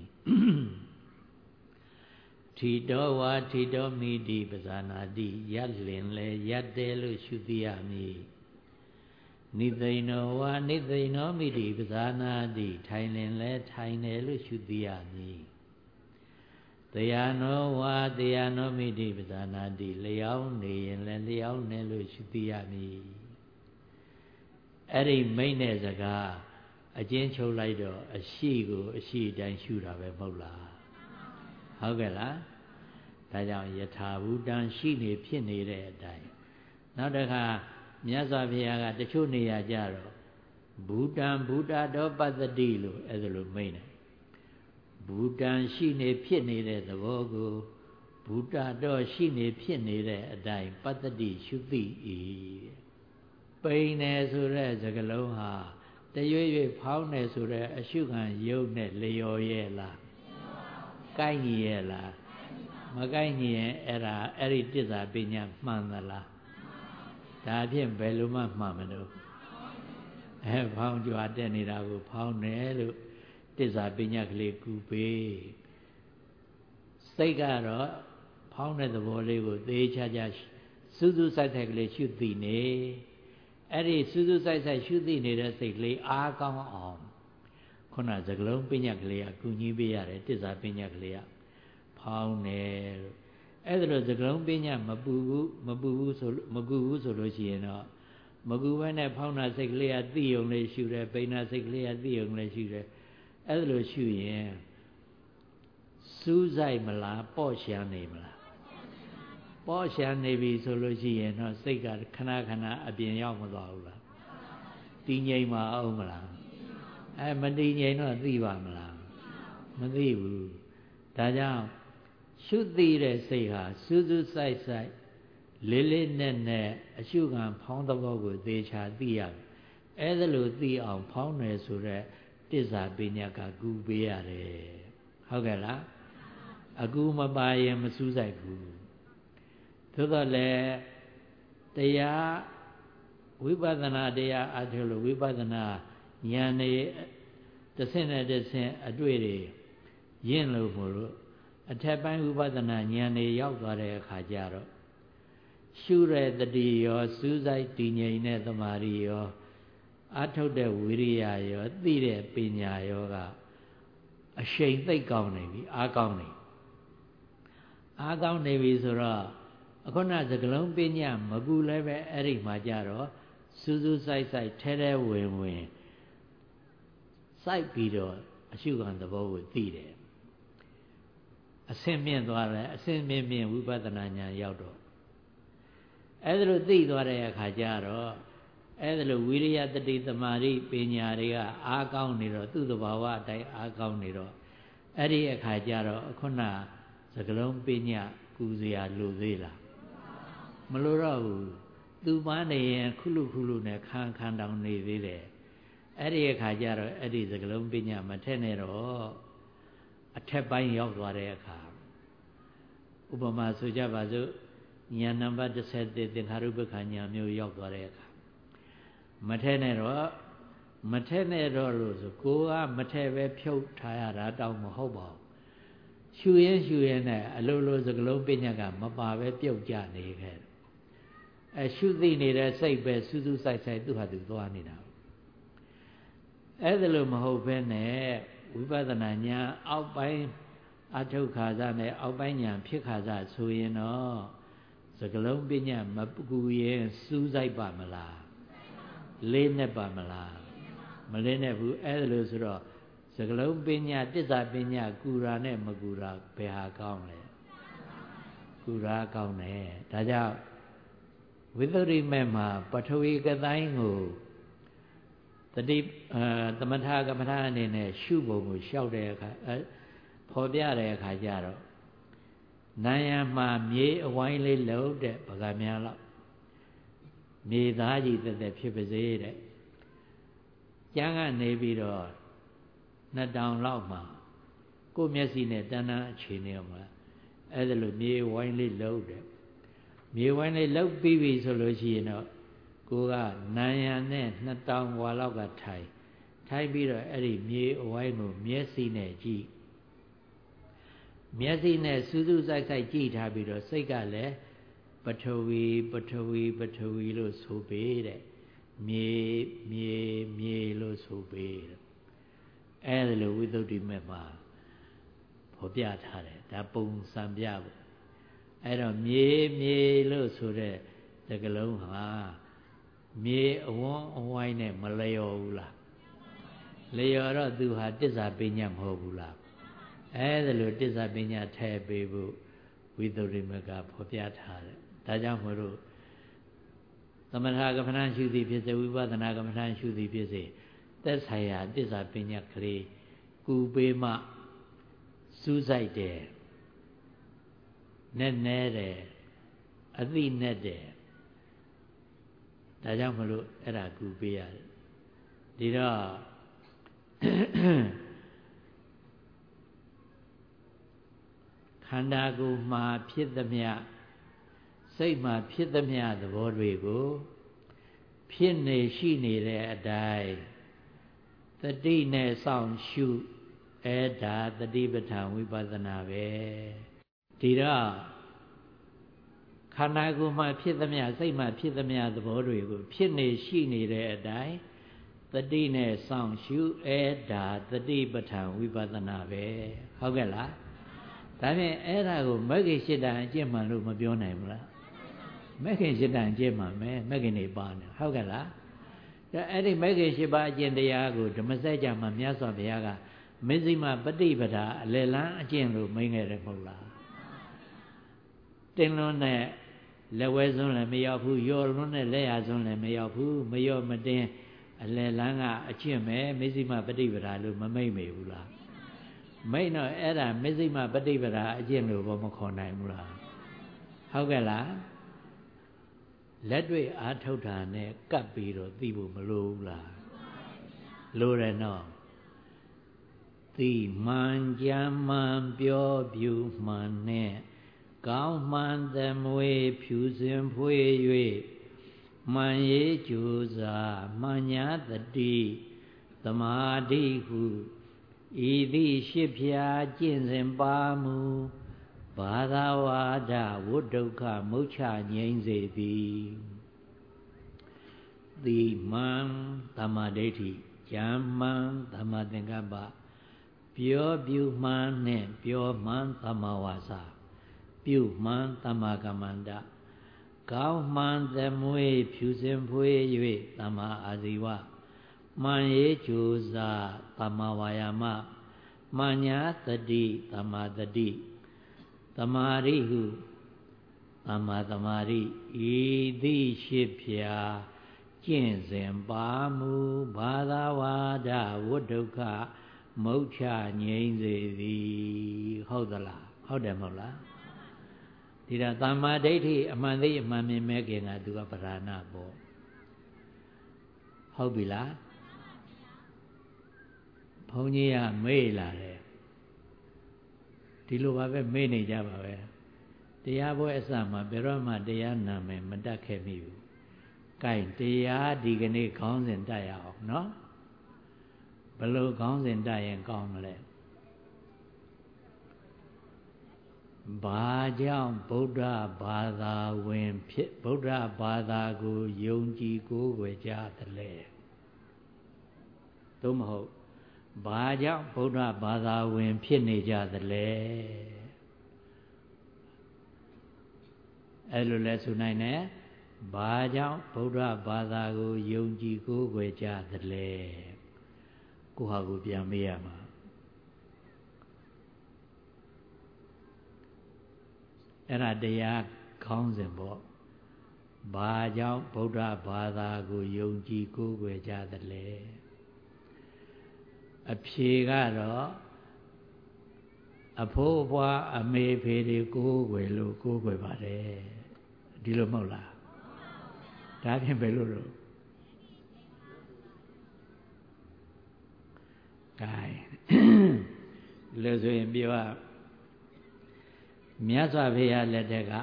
ထီတော်ဝါထီတော်မိတိပဇာနာတိရက်လင်လဲရက်တယ်လို့ရှုသိရမည်နိသိဏောဝါနိသိဏောမိတိပဇာနာတိထိုင်လင်လဲထိုင်တယ်လို့ရှုသိရမည်တရားနောဝါတရားနောမိတိပဇာနာတိလျောင်းနေရင်လည်းလျောင်းနေလို့ရှုသိရမည်အဲ့ဒီမိတ်တဲ့စကားအကျဉ်းချုပ်လိုက်တော့အရှိကိုအရှိတိုင်းရှုတာပဲမဟုတ်လားဟုတ်ကဲ့လားဒါကြောင့်ယထာဘူတံရှိနေဖြစ်နေတဲ့အတိုင်းနောက်တစ်ခါမြတ်စွာဘုရားကတချို့နေရာကြတော့ဘူတံဘူတာတော်ပတ္တိလို့အဲ့ဒါလိုမိန့်တယ်ဘူတံရှိနေဖြစ်နေတဲ့သဘောကိုဘူတာတော်ရှိနေဖြစ်နေတဲ့အတိုင်းပတ္တိရှုသိ၏ပိန်တယ်ဆိုတဲ့စကားလုံးဟာတရွေ့ရွေ့ဖောင်းတယ်ဆိုတဲ့အရှုခံယုတ်နဲ့လျော်ရဲ့လားကိုက်ညီရဲ့လားမကိုက်ညီရင်အဲ့ဒီတစ္ဆာပညာမှန်သလားဒါဖြင့်ဘယ်လိုမှမှန်မလို့ဖောင်းကြွားတက်နေတာကိုဖောင်းတယ်လို့တစ္ဆာပညာကလေးကူပေးစိတ်ကတော့ဖောင်းတဲ့သဘောလေးကိုသေချာချာစူးစူးဆိုင်ဆိုင်ကလေးရှုသိနေအဲ့ဒီစူးစူးဆိုင်ဆိုင်ရှုသိနေတဲ့စိတ်ကလေးအားကောင်းအောင်ခုနစကလုံးပညာကလေးကကူညီပေးရတယ်တစ္ဆာပညာကလေးကဖောင်းတယ်လို့အဲ့ဒါလို့စကလုံးပညာမကူဘူးဆိုလို့ရှိရင်တော့မကူဘဲနဲ့ဖောင်းတာစိတ်ကလေးကသိုံလေးရှုတယ်ပိန်တာစိတ်ကလေးကသိုံလေးရှုတယ်အဲ့ဒါလို့ရှုရင်စစူးစိုက်မလားပေါ့ရှာနေမလားပေါ့ရှာနေပြီဆိုလို့ရှိရင်တော့စိတ်ကခဏခဏအပြင်ရောက်မသွားဘူးလားတည်ငြိမ်မအောင်မလားမတည်ငြိမ်တော့သိပါမလားမသိဘူးဒါကြောင့်ရှုသိတဲ့စိတ်ဟာစူးစူးစိုက်စိုက်လေးလေးနက်နက်အရှုခံဖောင်းသဘောကိုသေချာသိရမယ်အဲ့ဒါလို့သိအောင်ဖောင်းတယ်ဆိုတော့တစ္ဆာပညာကကူပေးရတယ်ဟုတ်ကဲ့လားအကူမပါရင်မစူးစိုက်ဘူးသို့တော့လည်းတရားဝိပဿနာတရားအထုလို့ဝိပဿနာဉာဏ်နဲ့တစ်ဆင့်နဲ့တစ်ဆင့်အတွေ့တွေရင့်လို့မို့လို့အထက်ပိုင်းဝိပဿနာဉာဏ်တွေရောက်သွားတဲ့အခါကျတော့ရှုတဲ့တတိရောစူးစိုက်တည်ငြိမ်တဲ့သမာဓိရောအထုတ်တဲ့ဝိရိယရောသိတဲ့ပညာရောကအရှိန်သိပ်ကောင်းနေပြီအားကောင်းနေပြီဆိုတော့အခုနစကလုံးပညာမကူလည်းပဲအဲ့ဒီမှာကြတော့စူးစူးစိုက်စိုက်ထဲထဲဝင်စိုက်ပြီးတော့အရှုခံသဘောကိုသိတယ်အဆင့်မြင့်သွားတယ်အဆင့်မြင့်ဝိပဿနာဉာဏ်ရောက်တော့အဲ့ဒါလို့သိသွားတဲ့အခါကျတော့အဲ့ဒါလို့ဝိရိယတတိသမာဓိပညာတွေကအားကောင်းနေတော့သူ့သဘာဝအတိုင်းအားကောင်းနေတော့အဲ့ဒီအခါကျတော့ခုနစကလုံးပညာကူစရာလိုသေးလားမလိုတော့ဘူးသူပန်းနေရင်ခုလူနဲ့ခန်းတောင်နေသေးတယ်အဲ့ဒီအခါကျတော့အဲ့ဒီစကလုံးပညာမထက်နဲ့တော့အထက်ပိုင်းရောက်သွားတဲ့အခါဥပမာဆိုကြပါစို့ဉာဏ်နံပါတ်17သင်္ခါရုပ္ပခဉာဏ်မျိုးရောက်သွားတဲ့အခါမထက်နဲ့တော့လို့ဆိုကိုကမထက်ပဲဖြုတ်ထားရတာတောင်မဟုတ်ပါဘူးရှူရင်နဲ့အလိုလိုစကလုံးပညာကမပါပဲပြုတ်ကြနေခဲ့ရှုသိနေတဲ့စိတ်ပဲစူးစူးဆိုင်ဆိုင်သူ့ဟာသူသွားနေတာအဲ့ဒါလို့မဟုတ်ဘဲနဲ့ဝိပဿနာဉာဏ်အောက်ပိုင်းအထုခါစားနဲ့အောက်ပိုင်းဉာဏ်ဖြစ်ခါစားဆိုရင်တော့စကလုံးပညာမကူရင်စူးစိုက်ပါမလားလေးနဲ့ပါမလားမလေးနဲ့ဘူးအဲ့ဒါလို့ဆိုတော့စကလုံးပညာတစ္ဆာပညာကူရာနဲ့မကူရာဘယ်ဟာကောင်းလဲကူရာကောင်းတယ်ဒါကြောင့်ဝိသုဒ္ဓိမေမှာပထဝီကတိုင်းကိုတတိသမထကမ္မထာအနေနဲ့ရှုပုံကိုလျှောက်တဲ့အခါဖော်ပြတဲ့အခါကျတော့နာယံမှာမြေအဝိုင်းလေးလုံးတဲ့ဗကများလောက်မြေသားကြီးတက်ဖြစ်ပါစေတဲ့ကျမ်းကနေပြီးတော့2000လောက်မှာကိုယ်မျက်စိနဲ့တန်းအခြေနေအောင်လားအဲ့ဒါလိုမြေဝိုင်းလေးလုံးတဲ့မြေဝိုင်းလေးလုံးပြီးပြီဆိုလို့ရှိရင်တော့ကိုကနာယံနဲ့2000ဝါလောက်ကထိုင်ပြီးတော့အဲ့ဒီမြေအဝိုင်းကိုမျက်စိနဲ့ကြည့်မျက်စိနဲ့စူးစူးစိုက်စိုက်ကြည့်ထားပြီးတော့စိတ်ကလည်းပထဝီလို့ဆိုပေးတဲ့မြေလို့ဆိုပေးတဲ့အဲ့ဒါလိုဝိသုဒ္ဓိမေမှာဖော်ပြထားတယ်ဒါပုံစံပြဖို့အဲ့တော့မြေလို့ဆိုတဲ့စကားလုံးဟာမြေအဝန်းအဝိုင်းနဲ့မလျော်ဘူးလားလျော်တော့သူဟာတစ္ဆာပညာမဟုတ်ဘူးလားအဲ့ဒါလိုတစ္ဆာပညာထည့်ပေးဖို့ဝိသုဒ္ဓိမေကဖော်ပြထားတယ်ဒါကြောင့်မို့လို့သမထကမ္မဋ္ဌာန်းရှုသည်ဖြစ်စေဝိပဿနာကမ္မဋ္ဌာန်းရှုသည်ဖြစ်စေသက်ဆိုင်ရာတစ္ဆာပညာကလေးကူပေးမှစူးစိုက်တယ်နဲ့တယ်အသိနဲ့တယ်ဒါကြောင့်မလို့အဲ့ဒါကူပေးရတယ်ဒီတော့ခန္ဓာကိုယ်မှာဖြစ်သမျှစိတ်မှာဖြစ်သမျှသဘောတွေကိုဖြစ်နေရှိနေတဲ့အတိုင်းတတိနဲ့စောင့်ရှုအဲ့ဒါတတိပဋ္ဌာန်ဝိပဿနာပဲဒီတော့ခန္ဓာကိုယ်မှာဖြစ်သမျှစိတ်မှာဖြစ်သမျှသဘောတွေကိုဖြစ်နေရှိနေတဲ့အတိုင်းတတိနဲ့စောင့်ရှုအဲ့ဒါတတိပဋ္ဌာန်ဝိပဿနာပဲဟုတ်ကဲ့လားဒါဖြင့်အဲ့ဒါကိုမဂ္ဂင်၈တန်အကျင့်မှန်လို့မပြောနိုင်ဘူးလားမဂ္ဂင်၈တန်အကျင့်မှန်မယ်မဂ္ဂင်တွေပါနေဟုတ်ကဲ့လားအဲ့ဒီမဂ္ဂင်၈ပါးအကျင့်တရားကိုဓမ္မစကြာမှာမြတ်စွာဘုရားကမေဇိမပฏิပဒါအလယ်လန်းအကျင့်လို့မိန်ခဲ့တယ်မဟုတ်လားတင်းလွန်းနဲ့လက်ဝဲစွန်းလည်းမရောက်ဘူးရော်လွန်းနဲ့လက်ရစွန်းလည်းမရောက်ဘူးမရော့မတင်းအလယ်လန်းကအကျင့်ပဲမေဇိမပฏิပဒါလို့မမိတ်မေဘူးလားမိတ်တော့အဲ့ဒါမေဇိမပฏิပဒါအကျင့်လို့ဘောမခေါ်နိုင်ဘူးလားဟုတ်ကဲ့လားလက်တွေ့အားထုတ်တာနဲ့ကပ်ပြီးတော့သိဖို့မလိုဘူးလားလိုတယ်နော်သိမှန်ကြမ်းမှန်ပြောပြူမှန်နဲ့ကောင်းမှန်သမွေဖြူစင်ဖွေ၍မှန်ရေးကြိုးစားမှန်ညာတတိသမာဓိဟုဤသည့်ရှိဖြာကျင့်စဉ်ပါမူဘာသာဝါဒဝိဒုက္ခမုတ်ချငြိမ့်စေသည်သိမှန်သမ္မာဒိဋ္ဌိဉာဏ်မှန်သမ္မာသင်္ကပ္ပပြောပြူမှန်နဲ့ပြောမှန်သမ္မာဝါစာပြုမှန်သမ္မာကမ္မန္တကောင်းမှန်သမွေဖြူစင်ဖွေ၍သမ္မာအာဇီဝမှန်ရေးကြိုးစားသမ္မာဝါယာမမှန်ညာတတိသမ္မာတတိသမာဓိဟုသမ္မာသမာဓိဤသည့်ရှိဖြာကျင့်စဉ်ပါမူဘာသာဝါဒဝိဒုက္ခမုတ်ချငြိမ့်စေသည်ဟုတ်သလားဟုတ်တယ်မဟုတ်လားဒီတော့သမ္မာဒိဋ္ဌိအမှန်သိအမှန်မြင်မဲ့ခင်ကသူကပဓာနာပေါ့ဟုတ်ပြီလားဘုန်းကြီးကမေ့လာတယ်ဒီလိုပါပဲမေ့နေကြပါပဲတရားပွဲအစမှာဘယ်တော့မှတရားနာမယ်မတတ်ခဲ့မိဘူး။ကဲတရားဒီကနေ့ခေါင်းစဉ်တက်ရအောင်နော်ဘယ်လိုခေါင်းစဉ်တက်ရင်ကောင်းမလဲဘာကြောင့်ဗုဒ္ဓဘာသာဝင်ဖြစ်ဗုဒ္ဓဘာသာကိုယုံကြည်ကိုးကွယ်ကြသလဲသို့မဟုတ်ဘာကြောင့်ဗုဒ္ဓဘာသာဝင်ဖြစ်နေကြသလဲအဲ့လိုလဲဆိုနိုင်တယ်ဘာကြောင့်ဗုဒ္ဓဘာသာကိုယုံကြည်ကိုးကွယ်ကြသလဲကိုဟာကိုပြန်မေးရမှာအဲ့ဒါတရားခေါင်းစဉ်ပေါ့ဘာကြောင့်ဗုဒ္ဓဘာသာကိုယုံကြည်ကိုးကွယ်ကြသလဲအဖြေကတော့အဖိုးအဖွားအမေဖေတွေကိုးကွယ်လို့ကိုးကွယ်ပါတယ်ဒီလိုမဟုတ်လားဒါဖြင့်ဘယ်လိုလို့ကဲလို့ဆိုရင်ပြောမြတ်စွာဘုရားလက်ထက်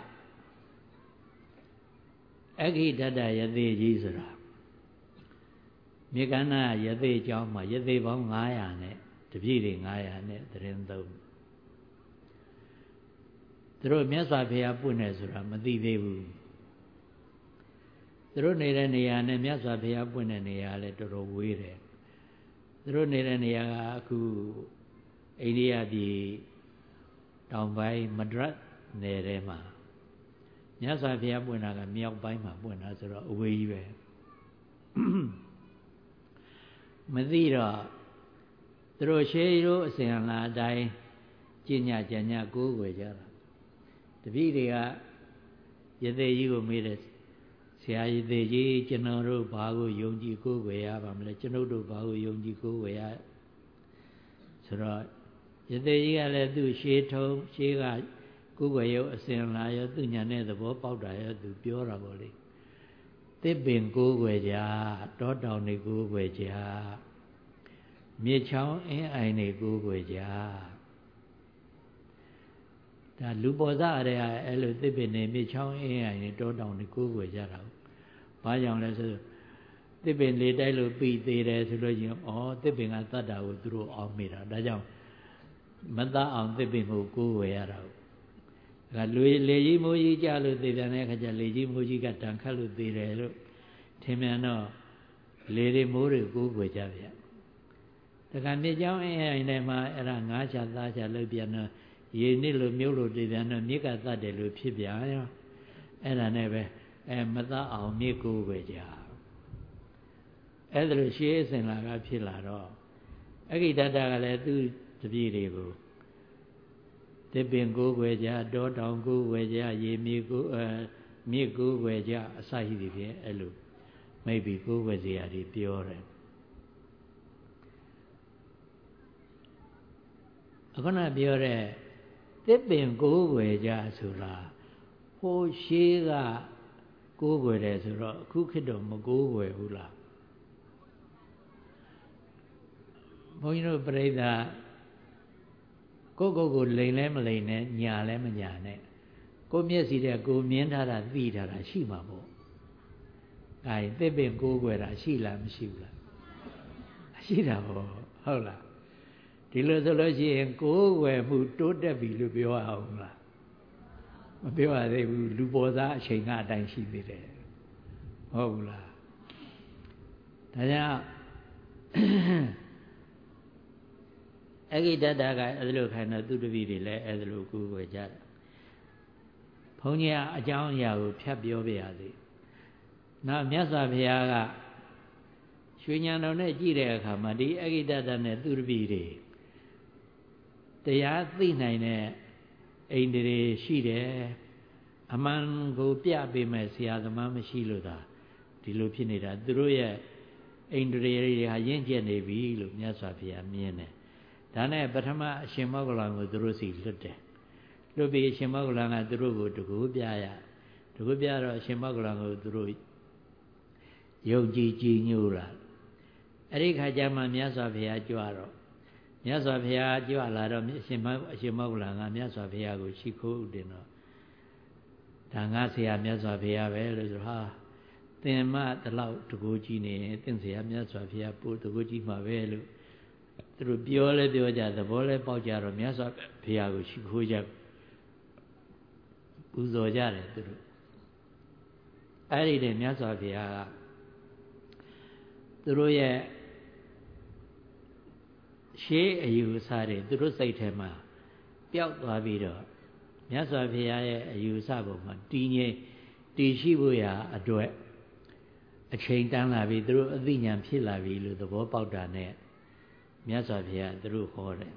ကအဂိတတယသိကြီးဆိုတာမြေကန္နာယသိကျောင်းမှာယသိပေါင်း900နဲ့တပြည့်တွေ900နဲ့သတင်းသုံးသူတို့မြတ်စွာဘုရားပွင့်တယ်ဆိုတာမသိသေးဘူးသူတို့နေတဲ့နေရာနဲ့မြတ်စွာဘုရားပွင့်တဲ့နေရာလည်းတော်တော်ဝေးတယ်သူတို့နေတဲ့နေရာကအခုအိန္ဒိယပြည်တောင်ပိုင်းမဒရတ်နယ်ထဲမှာမြတ်စွာဘုရားပွင့်တာကမြောက်ပိုင်းမှာပွင့်တာဆိုတော့အဝေးကြီးပဲမသိတော့သူတို့ရှေးရိုးအစဉ်အလာအတိုင်းကျင့်ညကြညကိုးကွယ်ကြတာတပည့်တွေကယသိကြီးကိုမေးတယ်ဆရာယသိကြီးကျွန်တော်တို့ဘာကိုယုံကြည်ကိုးကွယ်ရပါမလဲကျွန်ုပ်တို့ဘာကိုယုံကြည်ကိုးကွယ်ရဆိုတော့ယသိကြီးကလည်းသူ့ရှေးထုံးရှေးကကိုးကွယ်ရုပ်အစဉ်လာရောသူညာနဲ့သဘောပေါက်တာရောသူပြောတာပေါ့လေသစ်ပင်ကိုးကွယ်ကြတောတောင်တွေကိုးကွယ်ကြမြေချောင်းအင်းအိုင်တွေကိုးကွယ်ကြဒါလူပေါ်စားရဲအဲ့လိုသစ်ပင်တွေမြေချောင်းအင်းအိုင်တွေတောတောင်တွေကိုးကွယ်ကြတာဘာကြောင့်လဲဆိုသစ်ပင်လေးတိုက်လို့ပြီးသေးတယ်ဆိုလို့ရင်ဩသစ်ပင်ကတတ်တာကိုသူတို့အောင်းမိတာဒါကြောင့်မတတ်အောင်သစ်ပင်ကိုကိုးကွယ်ရတာဒါကလေကြီးမိုးကြီးကြလို့သေပြန်တဲ့အခါကျလေကြီးမိုးကြီးကတန်ခတ်လို့သေတယ်လို့ထင်မြန်တော့လေတွေမိုးတွေကိုးကွယ်ကြဗျဒါကမြေချောင်းအင်းအိမ်ထဲမှာအဲ့ဒါငါးချသားချလောက်ပြန်တော့ရေနစ်လို့မြုပ်လို့သေပြန်တော့မြစ်ကတတ်တယ်လို့ဖြစ်ပြန်ရောအဲ့ဒါနဲ့ပဲမတတ်အောင်မြစ်ကိုးကွယ်ကြအဲ့ဒါလို့ရှေးအစဉ်လာကဖြစ်လာတော့ဂိတတကလည်းသူတပည့်တွေကိုသစ်ပင်ကိုယ်ွယ်ကြတောတောင်ကိုယ်ွယ်ကြရေမြေကိုမြစ်ကိုယ်ွယ်ကြအစရှိသည်ဖြင့်အဲ့လိုမိတ်ပြီးကိုယ်ွယ်စရာတွေပြောတယ်အခုနပြောတဲ့သစ်ပင်ကိုယ်ွယ်ကြဆိုတာဟိုရှေးကကိုယ်ွယ်တယ်ဆိုတော့အခုခေတ်တော့မကိုယ်ွယ်ဘူးလားဘုန်းကြီးတို့ပြိဿကိုလိန်လဲမလိန်နဲ့ညာလဲမညာနဲ့ကိုမျက်စိတဲ့ကိုမြင်ထားတာသိထားတာရှိမှာပေါ့အဲသစ်ပင်ကိုယ်ွယ်တာရှိလားမရှိဘူးလားရှိတာပေါ့ဟုတ်လားဒီလိုဆိုလို့ရှိရင်ကိုယ်ွယ်မှုတိုးတက်ပြီလို့ပြောအောင်လားမပြောရသေးဘူးလူပေါ်သားအချိန်ကအတိုင်းရှိသေးတယ်ဟုတ်ဘူးလားဒါကြောင့်အဂိတတကအဲ့လိုခိုင်းတော့သူတပည့်တွေလည်းအဲ့လိုကိုယ်ွယ်ကြတယ်ဘုန်းကြီးကအကြောင်းအရာကိုဖြတ်ပြောပြရသေးနောက်မြတ်စွာဘုရားကရွှေဉာဏ်တော်နဲ့ကြည့်တဲ့အခါမှာဒီအဂိတတနဲ့သူတပည့်တွေတရားသိနိုင်တဲ့အိန္ဒြေရှိတယ်အမှန်ကိုပြပေးမဲ့ဆရာသမားမရှိလို့သာဒီလိုဖြစ်နေတာသူတို့ရဲ့အိန္ဒြေတွေဟာရင့်ကျက်နေပြီလို့မြတ်စွာဘုရားမြင်တယ်ဒါနဲ့ပထမအရှင်မောဂလန်ကိုသူတို့စီလွတ်တယ်လွတ်ပြီးအရှင်မောဂလန်ကသူတို့ကိုတကူပြရတကူပြတော့အရှင်မောဂလန်ကိုသူတို့ယုံကြည်ကြည်ညိုတာအဲ့ဒီခါကျမှမြတ်စွာဘုရားကြွတော့မြတ်စွာဘုရားကြွလာတော့အရှင်မောဂလန်ကမြတ်စွာဘုရားကိုရှိခိုးဥတင်တော့ဒါငါဆရာမြတ်စွာဘုရားပဲလို့ဆိုဟာသင်မဒီလောက်တကူကြီးနေသင်ဆရာမြတ်စွာဘုရားပို့တကူကြီးမှာပဲလို့သူတို့ပြောလဲပြောကြသဘောလဲပေါက်ကြတော့မြတ်စွာဘုရားကိုရှိခိုးကြပူဇော်ကြတယ်သူတို့အဲ့ဒီတည်းမြတ်စွာဘုရားကသူတို့ရဲ့ရှေးအယူအဆတွေသူတို့စိတ်ထဲမှာပျောက်သွားပြီးတော့မြတ်စွာဘုရားရဲ့အယူအဆပုံမှာတည်ငြိမ်တည်ရှိဖို့ရာအတွက်အချိန်တန်းလာပြီသူတို့အသိဉာဏ်ဖြစ်လာပြီလို့သဘောပေါက်တာနဲ့မြတ်စွာဘုရားသူတို့ဟောတယ်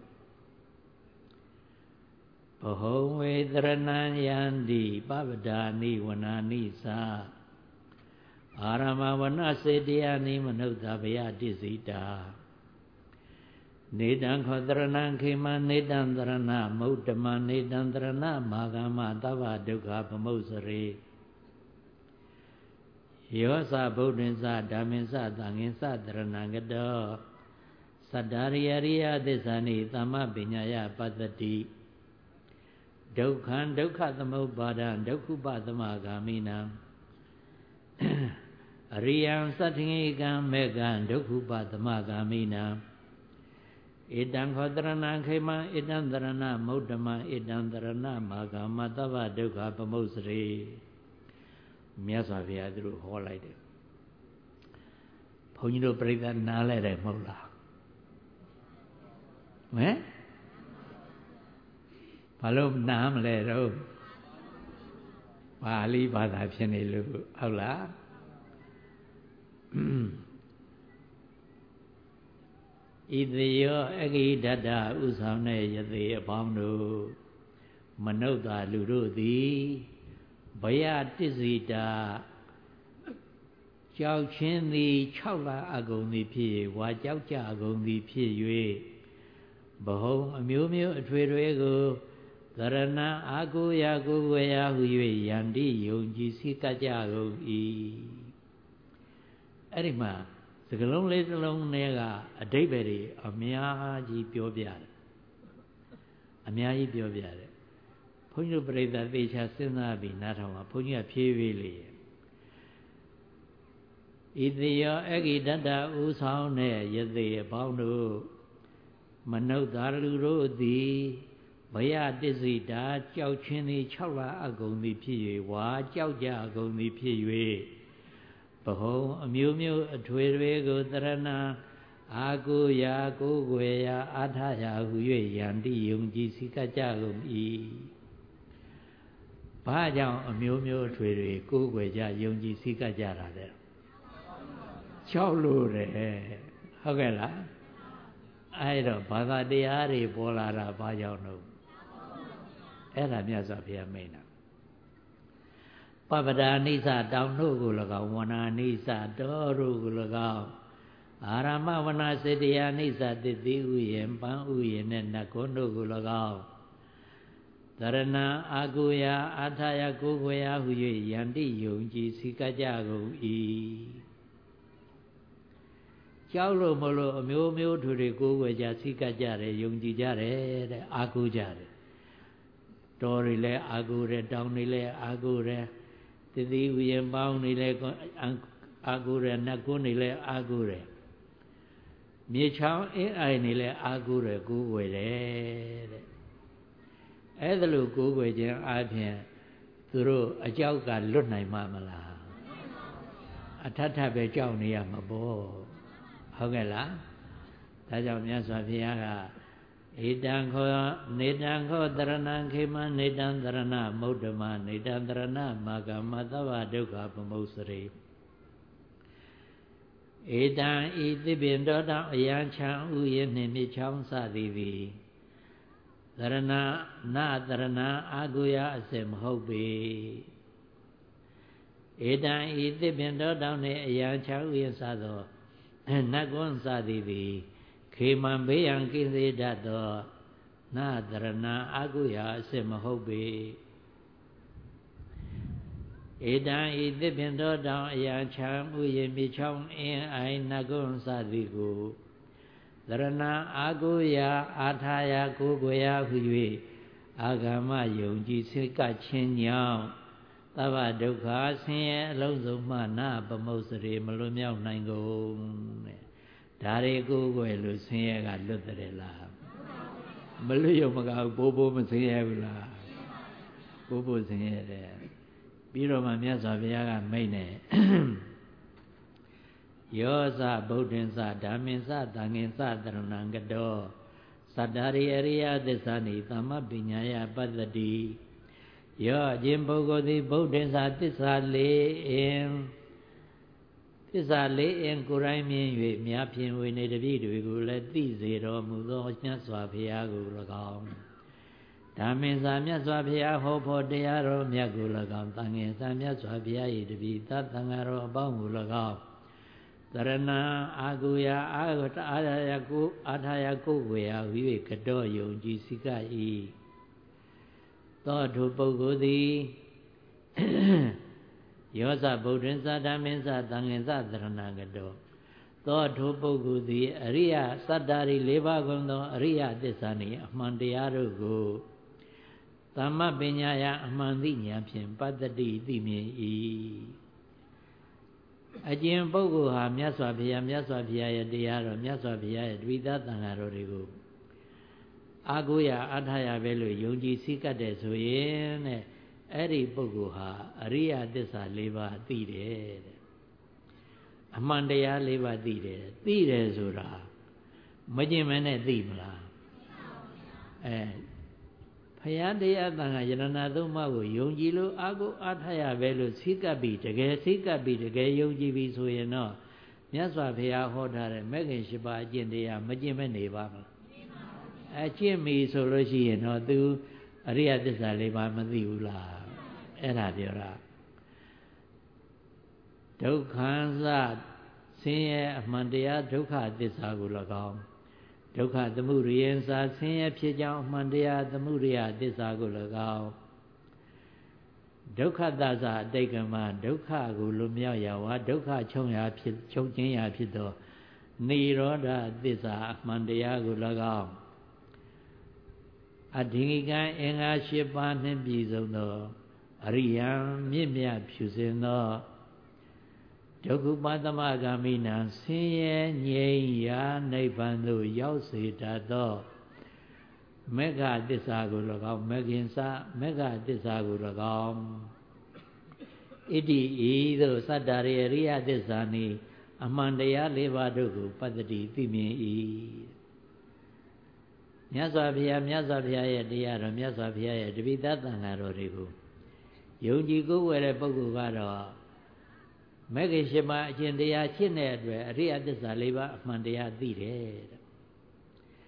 ဘဟုံဝေတရဏံယန္တိပပဒာနိဝနာနိသာအာရမဝနစေတယနိမနုဿဗယတိစိတာနေတံခောတရဏံခေမနေတံတရဏမုဒ္ဓမနေတံတရဏမာဂမသဗ္ဗဒုက္ခဗမုစရေယောသဗုဒ္ဓင်္စဓမ္မင်္စသံဃင်္စတရဏံကတောသတ္တရိယရိယသစ္စာနိသမ္မပညာယပတ္တိဒုက္ခံဒုက္ခသမုပ္ပါဒံဒုက္ခုပသမဂာမိနံအရိယံသတ္ထငိကံမေကံဒုက္ခုပသမဂာမိနံဧတံခောတရဏံခေမံဧတံတရဏမုဒ္ဓမံဧတံတရဏမာဂမသဗ္ဗဒုက္ခပမုစရေမြတ်စွာဘုရားသူတို့ဟောလိုက်တယ်ဘုန်းကြီးတို့ပြိဿနားလဲတယ်မဟုတ်လားဟမ်ဘာလို့နားမလဲတော့ပါဠိဘာသာဖြစ်နေလို့ဟုတ်လားဣတိယောအဂိဒတ္တဥဆောင်တဲ့ယသေအပေါင်းတို့မနုဿာလူတို့သည်ဘယတစ္စိတာကြောက်ချင်းသည်6လအကုန်သည်ဖြစ်၍ဝါကြောက်ကြအကုန်သည်ဖြစ်၍ဘဟုံအမျိုးမျိုးအထွေထွေကိုသရဏအာကိုရာကိုဝေယဟု၍ယန္တိယုံကြည်စိကကြကုန်၏အဲ့ဒီမှာစကလုံးလေးစလုံးနဲ့ကအဓိပ္ပာယ်တွေအများကြီးပြောပြတယ်အများကြီးပြောပြတယ်ဘုန်းကြီးတို့ပြိဿသေချာစဉ်းစားပြီးနားထောင်ပါဘုန်းကြီးကဖြည်းဖြည်းလေးဣတိယောအဂိတတ္တဥဆောင်တဲ့ယသေအပေါင်းတို့မနုဿာလူတို့သည်ဘယတစ္စိတာကြောက်ချင်းသည်6လအကုန်သည်ဖြစ်၍ဝါကြောက်ကြအကုန်သည်ဖြစ်၍ဘဟုံအမျိုးမျိုးအထွေတွေကိုတရဏအာကိုရာကိုွယ်ရာအာထရာဟု၍ယန္တိယုံကြည်စိကကြကုန်၏ဘာကြောင့်အမျိုးမျိုးအထွေတွေကိုွယ်ကြယုံကြည်စိကကြတာလဲကြောက်လို့တယ်ဟုတ်ကဲ့လားအဲ့တော့ဘာသာတရားတွေပေါ်လာတာဘာကြောင့်လို့အဲ့ဒါမြတ်စွာဘုရားမိန့်တာပပဒာနိစ္စတောင်တို့ကို၎င်းဝနာနိစ္စတောတို့ကို၎င်းအာရမဝနာစေတယာနိစ္စတတိဥယံပန်းဥယံနဲ့နတ်ကုန်းတို့ကို၎င်းတရဏအာကုယအာထာယကိုကိုယဟု၍ယန္တိယုံကြည်စိကကြကုန်၏ကြောက်လို့မလို့အမျိုးမျိုးသူတွေကိုကိုကြစိကကြတယ်ယုံကြည်ကြတယ်တဲ့အာကုကြတယ်တော်တွေလည်းအာကုတယ်တောင်တွေလည်းအာကုတယ်တတိဥယျပေါင်းတွေလည်းအာကုတယ်နတ်ကုန်းတွေလည်းအာကုတယ်မြေချောင်းအင်းအိုင်တွေလည်းအာကုတယ်ကိုးကွယ်တယ်တဲ့အဲ့ဒါလို့ကိုးကွယ်ခြင်းအပြင်သူတို့အကြောက်ကလွတ်နိုင်မှာမလားအထထပဲကြောက်နေရမှာပေါ့ဟုတ်ကဲ့လားဒါကြောင့်မြတ်စွာဘုရားကဧတံခောနေတံခောတရဏံခေမနေတံတရဏမုဒ္ဓမနေတံတရဏမာဂမသဗ္ဗဒုက္ခပမုစ္စရိဧတံဤသစ်ပင်တော်တောင်အယံချံဥယျနှင့်မြစ်ချောင်းစသည်သည်တရဏနာတရဏအာဂုယအစစ်မဟုတ်ပေဧတံဤသစ်ပင်တော်တောင်နှင့်အယံချံဥယျစသောနတ်ကွန်းစသည်သည်ခေမံဘေးရန်ကိစေတတ်သောနာတရဏအာဂုယအစစ်မဟုတ်ပေဧတံဤသစ်ပင်တော်တောင်အရာချမ်းဥယျမြေချောင်းအင်းအိုင်နဂုံစသည်ကိုတရဏအာဂုယအာထာယကိုကိုယဟု၍အာဂမယုံကြည်စိတ်ကချင်းညောင်းသဗ္ဗဒုက္ခဆင်းရဲအလုံးစုံမှနာပမုစ္စရိမလွတ်မြောက်နိုင်ကုန်တဲ့ဒါတွေကိုကိုယ်လို့ဆင်းရဲကလွတ်တယ်လားမလွတ်ရုံမကဘူးဘိုးမဆင်းရဲဘူးလားဘိုးဆင်းရဲတယ်ပြီးတော့မှမြတ်စွာဘုရားကမိန့်တယ်ယောဇဗုဒ္ဓင်္စဓမ္မင်္စသံဃင်္စတရဏံကတောသတ္တရိအရိယသစ္စာနိသမ္မပညာယပတ္တိယောအခြင်းပုဂ္ဂိုလ်သည်ဗုဒ္ဓင်္စသစ္စာလေးအင်သစ္စာလေးအင်ကိုယ်တိုင်မြင်၍မြားဖြင့်ဝိနေတပိတွေကိုလည်းသိစေတော်မူသောမြတ်စွာဘုရားကို၎င်းဓမ္မင်္စာမြတ်စွာဘုရားဟောဖို့တရားတော်မြတ်ကို၎င်းသံဃင်္စာမြတ်စွာဘုရား၏တပည့်သသံဃာတော်အပေါင်းကို၎င်းတရဏအာဂုယအာဂတအာရယကုအာထာယကုဝေယဝိဝေကတောယုံကြည်စိက၏သောထုပုဂ္ဂိုလ်သည်ယောဇဗုဒ္ဓင်္စဓမ္မင်္စသံဃင်္စတရဏကတောသောထုပုဂ္ဂိုလ်သည်အရိယသတ္တာရိ၄ပါးကုန်သောအရိယသစ္စာနှင့်အမှန်တရားတို့ကိုသမ္မပညာယအမှန်သိဉာဏ်ဖြင့်ပတ္တိသိမြင်၏အကျဉ်ပုဂ္ဂိုလ်ဟာမြတ်စွာဘုရားရဲ့တရားတော်မြတ်စွာဘုရားရဲ့တပိသသံဃာတော်တွေကိုအာဂုယအာထာယပဲလို့ယုံကြည်စိတ်ကတဲ့ဆိုရင်တဲ့အဲ့ဒီပုဂ္ဂိုလ်ဟာအရိယသစ္စာ၄ပါးသိတယ်တဲ့အမှန်တရား၄ပါးသိတယ်ဆိုတာမကျင်မနဲ့သိမလားဘုရားတရားသံဃာယရဏသုံးပါးကိုယုံကြည်လို့အာဂုအာထာယပဲလို့စိတ်ကပ်ပြီးတကယ်ယုံကြည်ပြီးဆိုရင်တော့မြတ်စွာဘုရားဟောထားတဲ့မဲ့ခင်၈ပါးအကျင့်တရားမကျင့်မနေပါမလားကျင့်ပြီဆိုလို့ရှိရင်တော့သူအရိယသစ္စာ၄ပါးမသိဘူးလားအဲ့ဒါပြောတာဒုက္ခသဆင်းရဲအမှန်တရားဒုက္ခသစ္စာကို၎င်းဒုက္ခသမုဒယံစာဆင်းရဲဖြစ်ကြောင်းအမှန်တရားသမုဒယသစ္စာကို၎င်းဒုက္ခသစ္စာအတိတ်ကမှာဒုက္ခကိုလွတ်မြောက်ရာဝါဒုက္ခချုပ်ခြင်းရာဖြစ်သောနိရောဓသစ္စာအမှန်တရားကို၎င်းအဓိကံအင်္ဂါ၈ပါးနှင့်ပြည့်စုံသောအရိယံမြင့်မြတ်ဖြူစင်သောဒုက္ခပါသမဂာမိနံဆင်းရဲငြိမ်းရာနိဗ္ဗာန်သို့ရောက်စေတတ်သောမေဃသစ္စာကို၎င်းမေခင်စမေဃသစ္စာကို၎င်းဣတိဤသို့သတ္တရေအရိယသစ္စာနိအမှန်တရား၄ပါးတို့ကိုပတ္တိသိမြင်၏မြတ်စွာဘုရားရဲ့တရားတော်မြတ်စွာဘုရားရဲ့တပိသသံဃာတော်တွေကိုယုံကြည်ကိုးကွယ်တဲ့ပုဂ္ဂိုလ်ကတော့မေဃ၈ပါးအကျင့်တရားရှင်းတဲ့အတွက်အရိယသစ္စာ၄ပါးအမှန်တရားသိတယ်တဲ့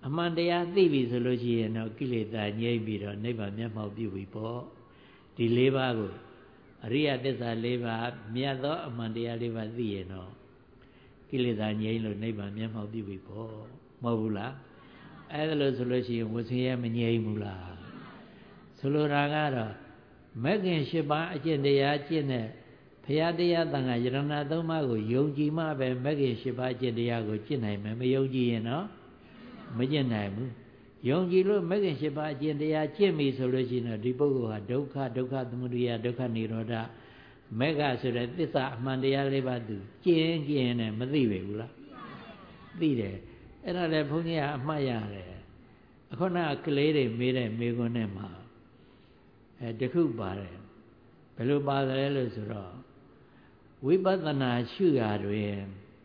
အမှန်တရားသိပြီဆိုလို့ရှိရင်တော့ကိလေသာငြိမ့်ပြီးတော့နိဗ္ဗာန်မျက်မှောက်ပြုပြီပေါ့ဒီ၄ပါးကိုအရိယသစ္စာ၄ပါးမြတ်သောအမှန်တရား၄ပါးသိရင်တော့ကိလေသာငြိမ့်လို့နိဗ္ဗာန်မျက်မှောက်ပြုပြီပေါ့မဟုတ်ဘူးလားအဲ့ဒါလို့ဆိုလို့ရှိရင်ဝဆင်းရဲမငြိမ့်ဘူးလားဆိုလိုတာကတော့မဂ္ဂင်၈ပါးအကျင့်တရားကျင့်တဲ့ဘုရားတရားသံဃာယရဏသုံးပါးကိုယုံကြည်မှပဲမဂ္ဂင်၈ပါးအကျင့်တရားကိုကျင့်နိုင်မယ်မယုံကြည်ရင်တော့မကျင့်နိုင်ဘူးယုံကြည်လို့မဂ္ဂင်၈ပါးအကျင့်တရားကျင့်ပြီဆိုလို့ရှိရင်တော့ဒီပုဂ္ဂိုလ်ဟာဒုက္ခသမုဒယဒုက္ခនិရောဓမဂ္ဂဆိုတဲ့သစ္စာအမှန်တရားလေးပါးသူကျင့်နဲ့မသိပဲဘူးလားသိတယ်အဲ့ဒါလည်းဘုန်းကြီးကအမှတ်ရတယ်အခုနကလေးတွေမေးတဲ့မေးခွန်းထဲမှာတခုပါတယ်ဘယ်လိုပါတယ်လို့ဆိုတော့ဝိပဿနာရှုရာတွင်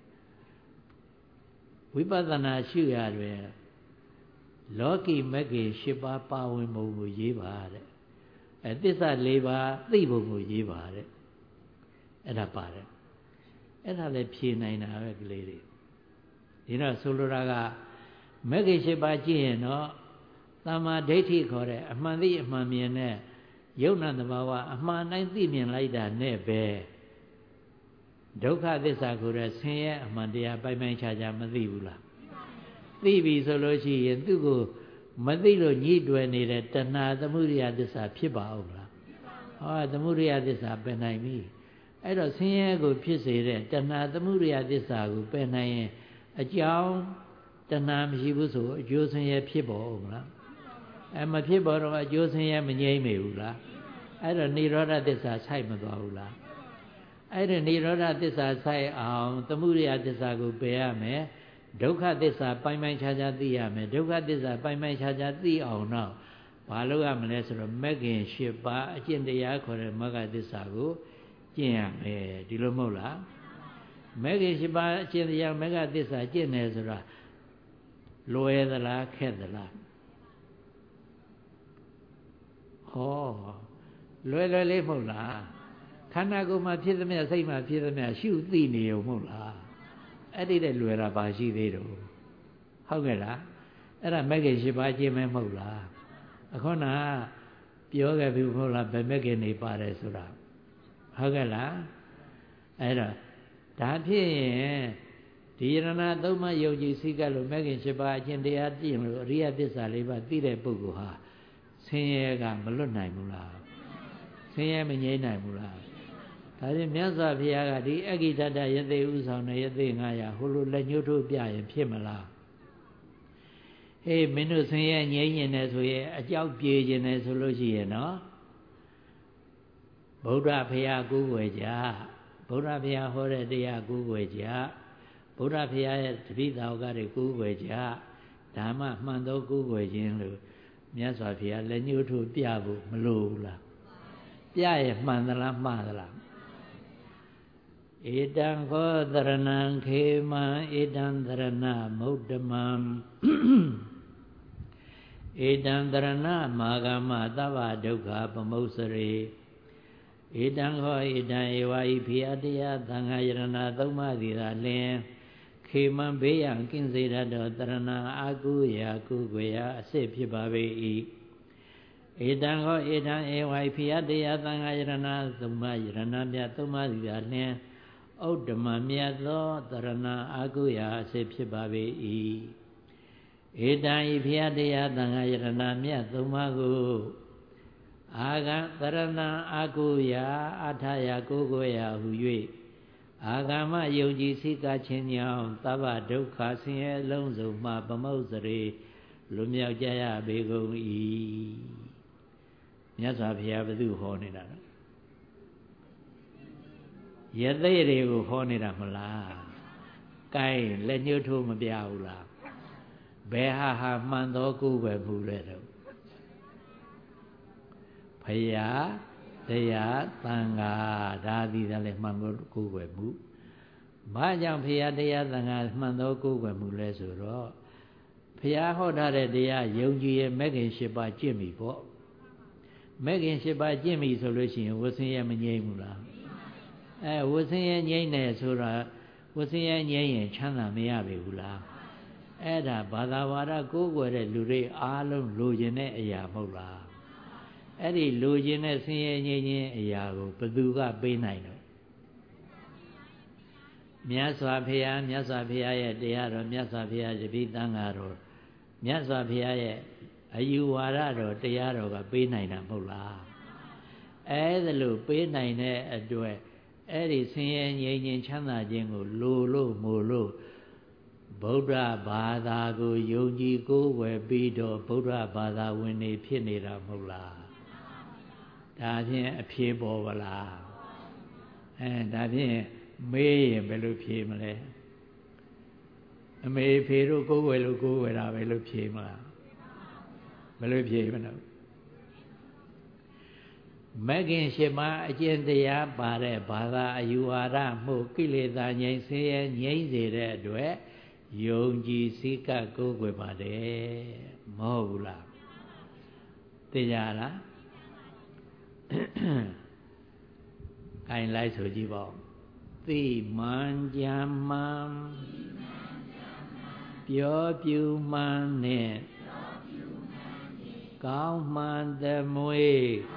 လောကီမဂ္ဂင်၈ပါးပါဝင်ပုံကိုရေးပါတဲ့သစ္စာ၄ပါးသိပုံကိုရေးပါတဲ့အဲ့ဒါပါတယ်အဲ့ဒါလည်းဖြေနိုင်တာပဲကလေးတွေဒီတော့ဆိုလိုတာကမဂ္ဂင်၈ပါးကြည့်ရင်တော့သမ္မာဒိဋ္ဌိခေါ်တဲ့အမှန်သိအမှန်မြင်တဲ့ယုံနာတဘာဝအမှန်တိုင်းသိမြင်လိုက်တာနဲ့ပဲဒုက္ခသစ္စာကိုယ်တဲ့ဆင်းရဲအမှန်တရားပိုင်ပိုင်ခြားခြားမသိဘူးလားသိပြီဆိုလို့ရှိရင်သူ့ကိုမသိလို့ညှိတွယ်နေတဲ့တဏှာသမုဒယသစ္စာဖြစ်ပါဦးလားဟောသမုဒယသစ္စာပယ်နိုင်ပြီအဲ့တော့ဆင်းရဲကိုဖြစ်စေတဲ့တဏှာသမုဒယသစ္စာကိုပယ်နိုင်ရင်အကြောင်းတဏှာမရှိဘူးဆိုအကျိုးဆင်းရဲဖြစ်ပေါ်ဦးမလားမဖြစ်ပေါ်တော့အကျိုးဆင်းရဲမငြိမ့်မေဘူးလားအဲ့တော့និရောဓသစ္စာဆိုင်မသွားဘူးလားအဲ့ဒီនិရောဓသစ္စာဆိုင်အောင်သမုဒယသစ္စာကိုပယ်ရမယ်ဒုက္ခသစ္စာပိုင်ပိုင်ခြားခြားသိရမယ်ဒုက္ခသစ္စာပိုင်ပိုင်ခြားခြားသိအောင်တော့ဘာလုပ်ရမလဲဆိုတော့မဂ္ဂင်၈ပါးအကျင့်တရားခေါ်တဲ့မဂ္ဂသစ္စာကိုကျင့်ရမယ်ဒီလိုမဟုတ်လားမဂ္ဂင်၈ပါးအကျင့်တရားမဂ္ဂသစ္စာကျင့်တယ်ဆိုတာလွယ်သလားခက်သလားဟောလွယ်လေးမဟုတ်လားခန္ဓာကိုယ်မှာဖြစ်သမျှစိတ်မှာဖြစ်သမျှရှုသိနေရုံမဟုတ်လားအဲ့ဒီတဲ့လွယ်တာပါရှိသေးတော့ဟုတ်ကဲ့လားအဲ့ဒါမဂ္ဂင်၈ပါးကျင့်မဲမဟုတ်လားအခုနပြောခဲ့ပြီမဟုတ်လားဘယ်မဂ္ဂင်နေပါတယ်ဆိုတာဟုတ်ကဲ့လားအဲ့တော့ဒါဖြစ်ရင်ဒီယရဏသုံးပါးယုံကြည်စိတ်ကလို့မဂ္ဂင်၈ပါးအကျင့်တရားကျင့်လို့အရိယသစ္စာ၄ပါးသိတဲ့ပုဂ္ဂိုလ်ဟာဆင်းရဲကမလွတ်နိုင်ဘူးလားဆင်းရဲမငြိမ်းနိုင်ဘူးလားဒါဖြင့်မြတ်စွာဘုရားကဒီအဂ္ဂိတတယသိဥဆောင်တဲ့ယသိ900ဟိုလိုလက်ညှိုးထိုးပြရင်ဖြစ်မလားဟေးမင်းတို့ဆင်းရဲငြိမ်းရင်လည်းဆိုရင်အကြောက်ပြေခြင်းလည်းဆိုလို့ရှိရင်နော်ဗုဒ္ဓဘုရားကိုးကွယ်ကြဗုဒ္ဓဘုရားဟောတဲ့တရားကိုးကွယ်ကြဗုဒ္ဓဘုရားရဲ့တပိသာဝကတွေကိုးကွယ်ကြဒါမှမှန်သောကိုးကွယ်ခြင်းလို့မြတ်စွာဘုရားလက်ညှိုးထိုးပြဖို့မလိုဘူးလားပြရဲ့မှန်သလားမှားသလားဧတံခောသရဏံခေမံဧတံသရဏမௌတ္တမံဧတံသရဏမာဂမသဗ္ဗဒုက္ခပမုစ္ဆရေဧတံခောဧတံဧဝဤဖိယတရားသံဃာယရဏသုံးပါးသည်သာလျှင်ခေမံဘေးရန်ကင်းစေတတ်သောတရဏအာကုရာကုကွေရာအစစ်ဖြစ်ပါပေ၏ဧတံခောဧတံဧဝဤဖိယတရားသံဃာယရဏသုံးပါးယရဏမြတ်သုံးပါးသည်သာလျှင်ဥဒ္ဓမမြတ်သောတရဏအာကုရာအစစ်ဖြစ်ပါပေ၏ဧတံဤဖိယတရားသံဃာယရဏမြတ်သုံးပါးကိုအာဂံတရဏအာကုရာအထာယကိုကိုရာဟု၍အာဂမယုံကြည်စိတ်ကခြင်းကြောင့်သဗ္ဗဒုက္ခဆင်းရဲလုံးစုံမှပမုစ္ဆရေလွမြောက်ကြရပေကုန်၏မြတ်စွာဘုရားဘုသူဟောနေတာနော်ယသိတွေကိုဟောနေတာမလားကဲလက်ညှိုးထိုးမပြဘူးလားဘယ်ဟာမှန်သောကိုယ်ပဲမှုလဲတော့ဘုရားတရားသံဃာဒါသည်သာလဲမှန်သောကိုယ်ွယ်မှုဘာကြောင့်ဘုရားတရားသံဃာမှန်သောကိုယ်ွယ်မှုလဲဆိုတော့ဘုရားဟောထားတဲ့တရားယုံကြည်ရဲ့မဂ္ဂင်၈ပါးကျင့်ပြီပေါ့မဂ္ဂင်၈ပါးကျင့်ပြီဆိုလို့ရှိရင်ဝဆင်းရဲမငြိမ့်ဘူးလားဝဆင်းရဲငြိမ့်တယ်ဆိုတာဝဆင်းရဲငြိမ့်ရင်ချမ်းသာမရပြီဘူးလားအဲ့ဒါဘာသာဝါဒကိုးကွယ်တဲ့လူတွေအားလုံးလိုချင်တဲ့အရာမဟုတ်လားအဲ့ဒီလိုချင်တဲ့ဆင်းရဲငြိမ်းခြင်းအရာကိုဘယ်သူကပေးနိုင်တော့မြတ်စွာဘုရားရဲ့တရားတော်မြတ်စွာဘုရားတပည့်သံဃာတော်မြတ်စွာဘုရားရဲ့အယူဝါဒတော်တရားတော်ကပေးနိုင်တာမဟုတ်လားအဲ့ဒါလို့ပေးနိုင်တဲ့အတွက်အဲ့ဒီဆင်းရဲငြိမ်းခြင်းချမ်းသာခြင်းကိုလိုလို့မို့လို့ဗုဒ္ဓဘာသာကိုယုံကြည်ကိုးကွယ်ပြီးတော့ဗုဒ္ဓဘာသာဝင်တွေဖြစ်နေတာမဟုတ်လားဒါဖြင့်အဖြေပေါ်ပါလားဒါဖြင့်မေးရင်ဘယ်လိုဖြေမလဲအမေဖေတို့ကိုးကွယ်လို့ကိုးကွယ်တာပဲလို့ဖြေမလားဘယ်လိုဖြေမလဲမဂ္ဂင်၈ပါးအကျင့်တရားပါတဲ့ဘာသာအယူဝါဒမှုကိလေသာငြိမ်းဆင်းရဲငြိမ်းစေတဲ့အတွက်ယုံကြည်စည်းကပ်ကိုးကွယ်ပါတယ်မဟုတ်ဘူးလားသိကြလားခိုင်းလိုက်ဆိုကြည့်ပါဦးသိမှန်ကြမှန်ပြောပြူမှန်နဲ့ကောင်းမှန်သမွေ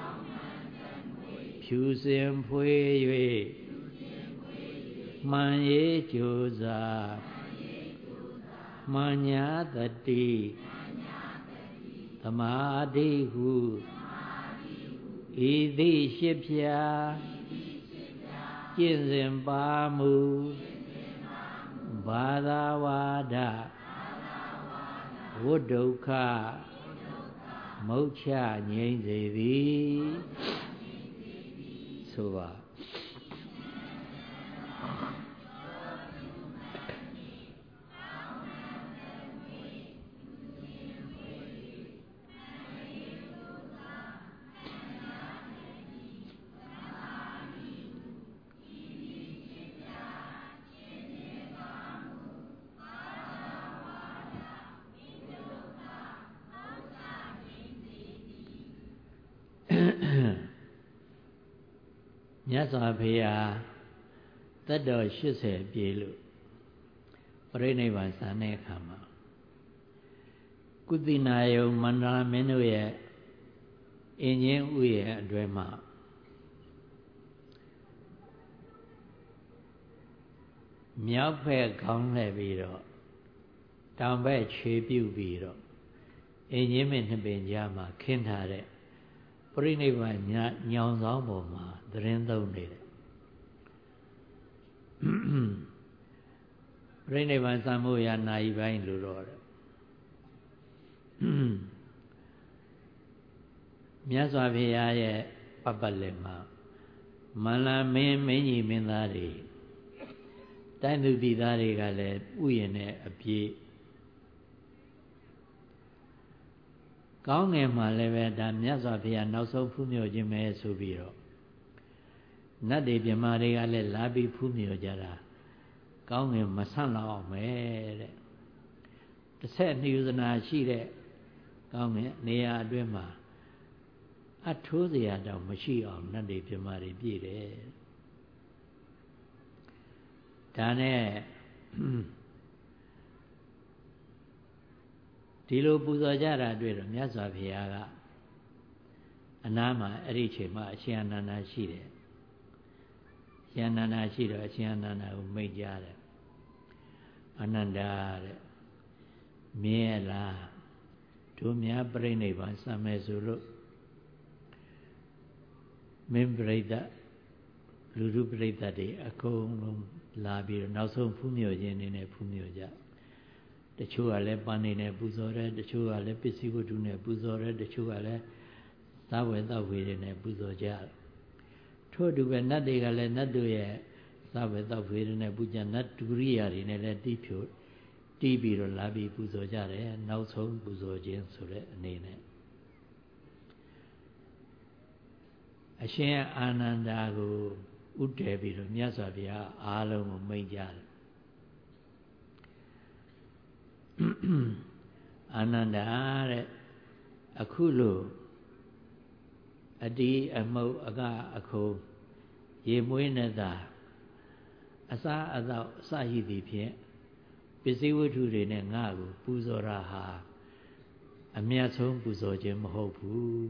ဖြူစင်ဖွေး၍မှန်ရေးကြိုးစားမှန်ညာတတိသမာဓိဟုဤသိရှိဖြာကျင့်စဉ်ပါမူဘာသာဝါဒဝိဒုက္ခမုတ်ချငြိမ့်စေသည်ဆိုပါမြတ်စွာဘုရားသက်တော်80ပြည့်လို့ပြိဋိဘံစံတဲ့အခါမှာကုသီနာယုံမန္တလာမင်းတို့ရဲ့အင်ချင်းဥရဲ့အတွဲမှာမြောက်ဖက်ခေါင်းလှည့်ပြီးတော့တောင်ဘက်ခြေပြုတ်ပြီးတော့အင်ချင်းမင်းနှစ်ပင်ကြားမှာခင်းထားတဲ့ပြိဋိဘံညောင်ဆောင်ပေါ်မှာသတင်းသုံးနေတယ်ပြိဋိဘံသံမှုရနာယီပိုင်းလို့တော့မြတ်စွာဘုရားရဲ့ပတ်လည်မှာမန္လာမင်းကြီးမင်းသားတွေတိုင်းသူပြည်သားတွေကလည်းဥယျာဉ်နဲ့အပြည့်ကောင်းငယ်မှာလည်းပဲဒါမြတ်စွာဘုရားနောက်ဆုံးဖူးမြော်ခြင်းပဲဆိုပြီးတော့နတ်တွေမြမာတွေကလည်းလာပြီးဖူးမြော်ကြတာကောင်းငယ်မဆန့်လောက်အောင်ပဲတဲ့တစ်ဆက်နှီးစနာရှိတဲ့ကောင်းငယ်နေရာအတွင်းမှာအထိုးစရာတော့မရှိအောင်နတ်တွေမြမာတွေပြည့်တယ်ဒါနဲ့ဒီလိုပူဇော်ကြတာတွေ့တော့မြတ်စွာဘုရားကအနားမှာအဲ့ဒီချိန်မှာအရှင်အနန္ဒာရှိတယ်အရှင်အနန္ဒာရှိတော့အရှင်အနန္ဒာကိုမိန့်ကြားတယ်အနန္ဒာတဲ့မြင်ရလားတို့များပြိဋိဘံစံမယ်ဆိုလို့မင်းပြိဿလူလူပြိဿတွေအကုန်လုံးလာပြီးတော့နောက်ဆုံးဖူးမြော်ခြင်းနေနဲ့ဖူးမြော်ကြတချို့ကလည်းပန်းနေနဲ့ပူဇော်တယ်တချို့ကလည်းပစ္စည်းဝတ္ထုနဲ့ပူဇော်တယ်တချို့ကလည်းသားဝယ်တောက်ဝေတွေနဲ့ပူဇော်ကြထို့အတူပဲနတ်တွေကလည်းနတ်တို့ရဲ့သားဝယ်တောက်ဝေတွေနဲ့ပူဇော်နတ်ဒုရိယာတွေနဲ့လည်းတီးပြီးတော့လာပြီးပူဇော်ကြတယ်နောက်ဆုံးပူဇော်ခြင်းဆိုတဲ့အနေနဲ့အရှင်အာနန္ဒာကိုဥတည်ပြီးတော့မြတ်စွာဘုရားအားလုံးကိုမိန့်ကြတယ်အာနန္ဒာတဲ့အခုလို့အတီးအမှုတ်အကအခုံးရေမွေးနဲ့သာအစားအသောက်အစရှိသည်ဖြင့်ပစ္စည်းဝတ္ထုတွေနဲ့ငါ့ကိုပူဇော်တာဟာအမြတ်ဆုံးပူဇော်ခြင်းမဟုတ်ဘူး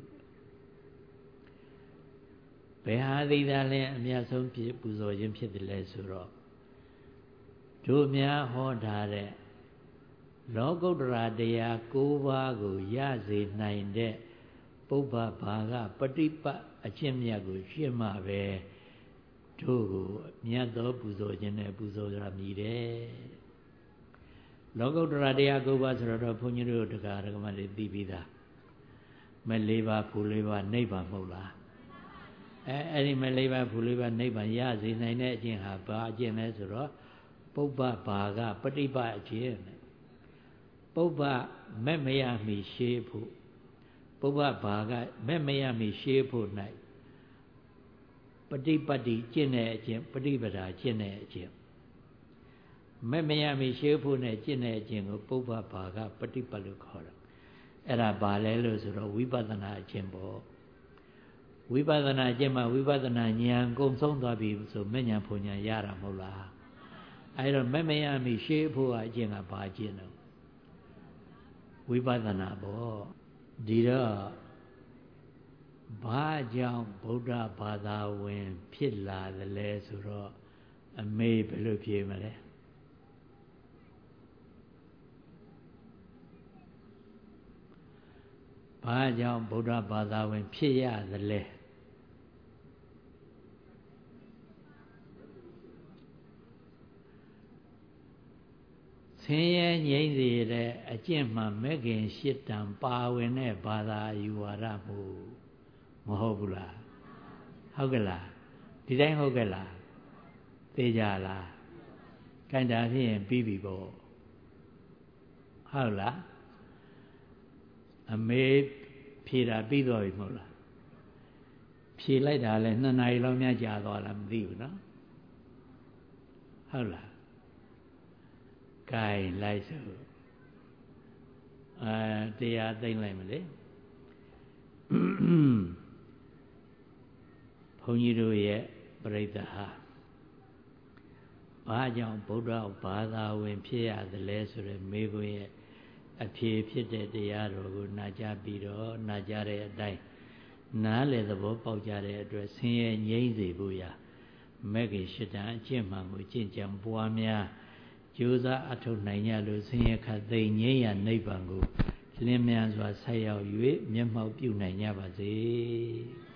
ဘယ်ဟာသိတာလဲအမြတ်ဆုံးဖြစ်ပူဇော်ခြင်းဖြစ်တယ်လဲဆိုတော့တို့များဟောထားတဲ့လောကုတ္တရာတရား၉ပါးကိုရစေနိုင်တဲ့ပုဗ္ဗဘာဂပฏิပတ်အကျင့်မြတ်ကိုရှင်းမှပဲတို့ကိုမြတ်သောပူဇော်ခြင်းနဲ့ပူဇော်ရမည်တဲ့လောကုတ္တရာတရား၉ပါးဆိုတော့ဘုန်းကြီးတို့တရားဓမ္မတွေသိပြီးသားမဲ့၄ပါးဖူ၄ပါးနိဗ္ဗာန်မဟုတ်လားအဲ့ဒီမဲ့၄ပါးဖူ၄ပါးနိဗ္ဗာန်ရစေနိုင်တဲ့အကျင့်ဟာဘာအကျင့်လဲဆိုတော့ပုဗ္ဗဘာဂပฏิပတ်အကျင့်ပုဗ္ဗမဲ့မရမီရှေးဖို့ပုဗ္ဗဘာဂမဲ့မရမီရှေးဖို့၌ပฏิပတ်တိကျင့်တဲ့အကျင့်ပฏิပဒါကျင့်တဲ့အကျင့်မဲ့မရမီရှေးဖို့နဲ့ကျင့်တဲ့အကျင့်ကိုပုဗ္ဗဘာဂပฏิပတ်လို့ခေါ်တာအဲ့ဒါဘာလဲလို့ဆိုတော့ဝိပဿနာအကျင့်ပေါ့ဝိပဿနာအကျင့်မှာဝိပဿနာဉာဏ်ကုံဆုံးသွားပြီဆိုမဲ့ဉာဏ်ဖွဉာဏ်ရတာမဟုတ်လားအဲ့တော့မဲ့မရမီရှေးဖို့အကျင့်ကဘာအကျင့်တော့ဝိပဿနာပေါ့ဒီတော့ဘာကြောင့်ဗုဒ္ဓဘာသာဝင်ဖြစ်လာသလဲဆိုတော့အမေဘယ်လိုဖြေမလဲဘာကြောင့်ဗုဒ္ဓဘာသာဝင်ဖြစ်ရသလဲဆင်းရဲငြိမ့်စေတဲ့အကျင့်မှမဲ့ခင်ရှစ်တန်ပါဝင်တဲ့ဘာသာယူဝါဒမှုမဟုတ်ဘူးလားဟုတ်ကဲ့လားဒီတိုင်းဟုတ်ကဲ့လားသိကြလားခိုင်းတာဖြစ်ရင်ပြီးပြီပေါ့ဟုတ်လားအမေဖြေတာပြီးတော့ပြီမဟုတ်လားဖြေလိုက်တာလဲ2 နာရီလောက်များကြာသွားလားမသိဘူးနော်ဟုတ်လားကဲလိုက်စို့တရားသိမ့်လိုက်မလဲဘုန်းကြီးတို့ရဲ့ပြိဿဟာဘာကြောင့်ဗုဒ္ဓဘာသာဝင်ဖြစ်ရသလဲဆိုတဲ့မေးခွန်းရဲ့အဖြေဖြစ်တဲ့တရားတော်ကိုနာကြားပြီးတော့နာကြားတဲ့အတိုင်းနားလည်သဘောပေါက်ကြတဲ့အတွက်ဆင်းရဲငြိမ့်စေဖို့ရာမဲ့ခင်ရှစ်တန်အကျင့်မှန်ကိုကျင့်ကြံပွားများကြိုးစားအထောက်နိုင်ကြလို့ဆင်းရဲခတ်သိမ်းငြိမ်းရာနိဗ္ဗာန်ကိုလင်းမြန်စွာဆက်ရောက်၍မျက်မှောက်ပြုနိုင်ကြပါစေ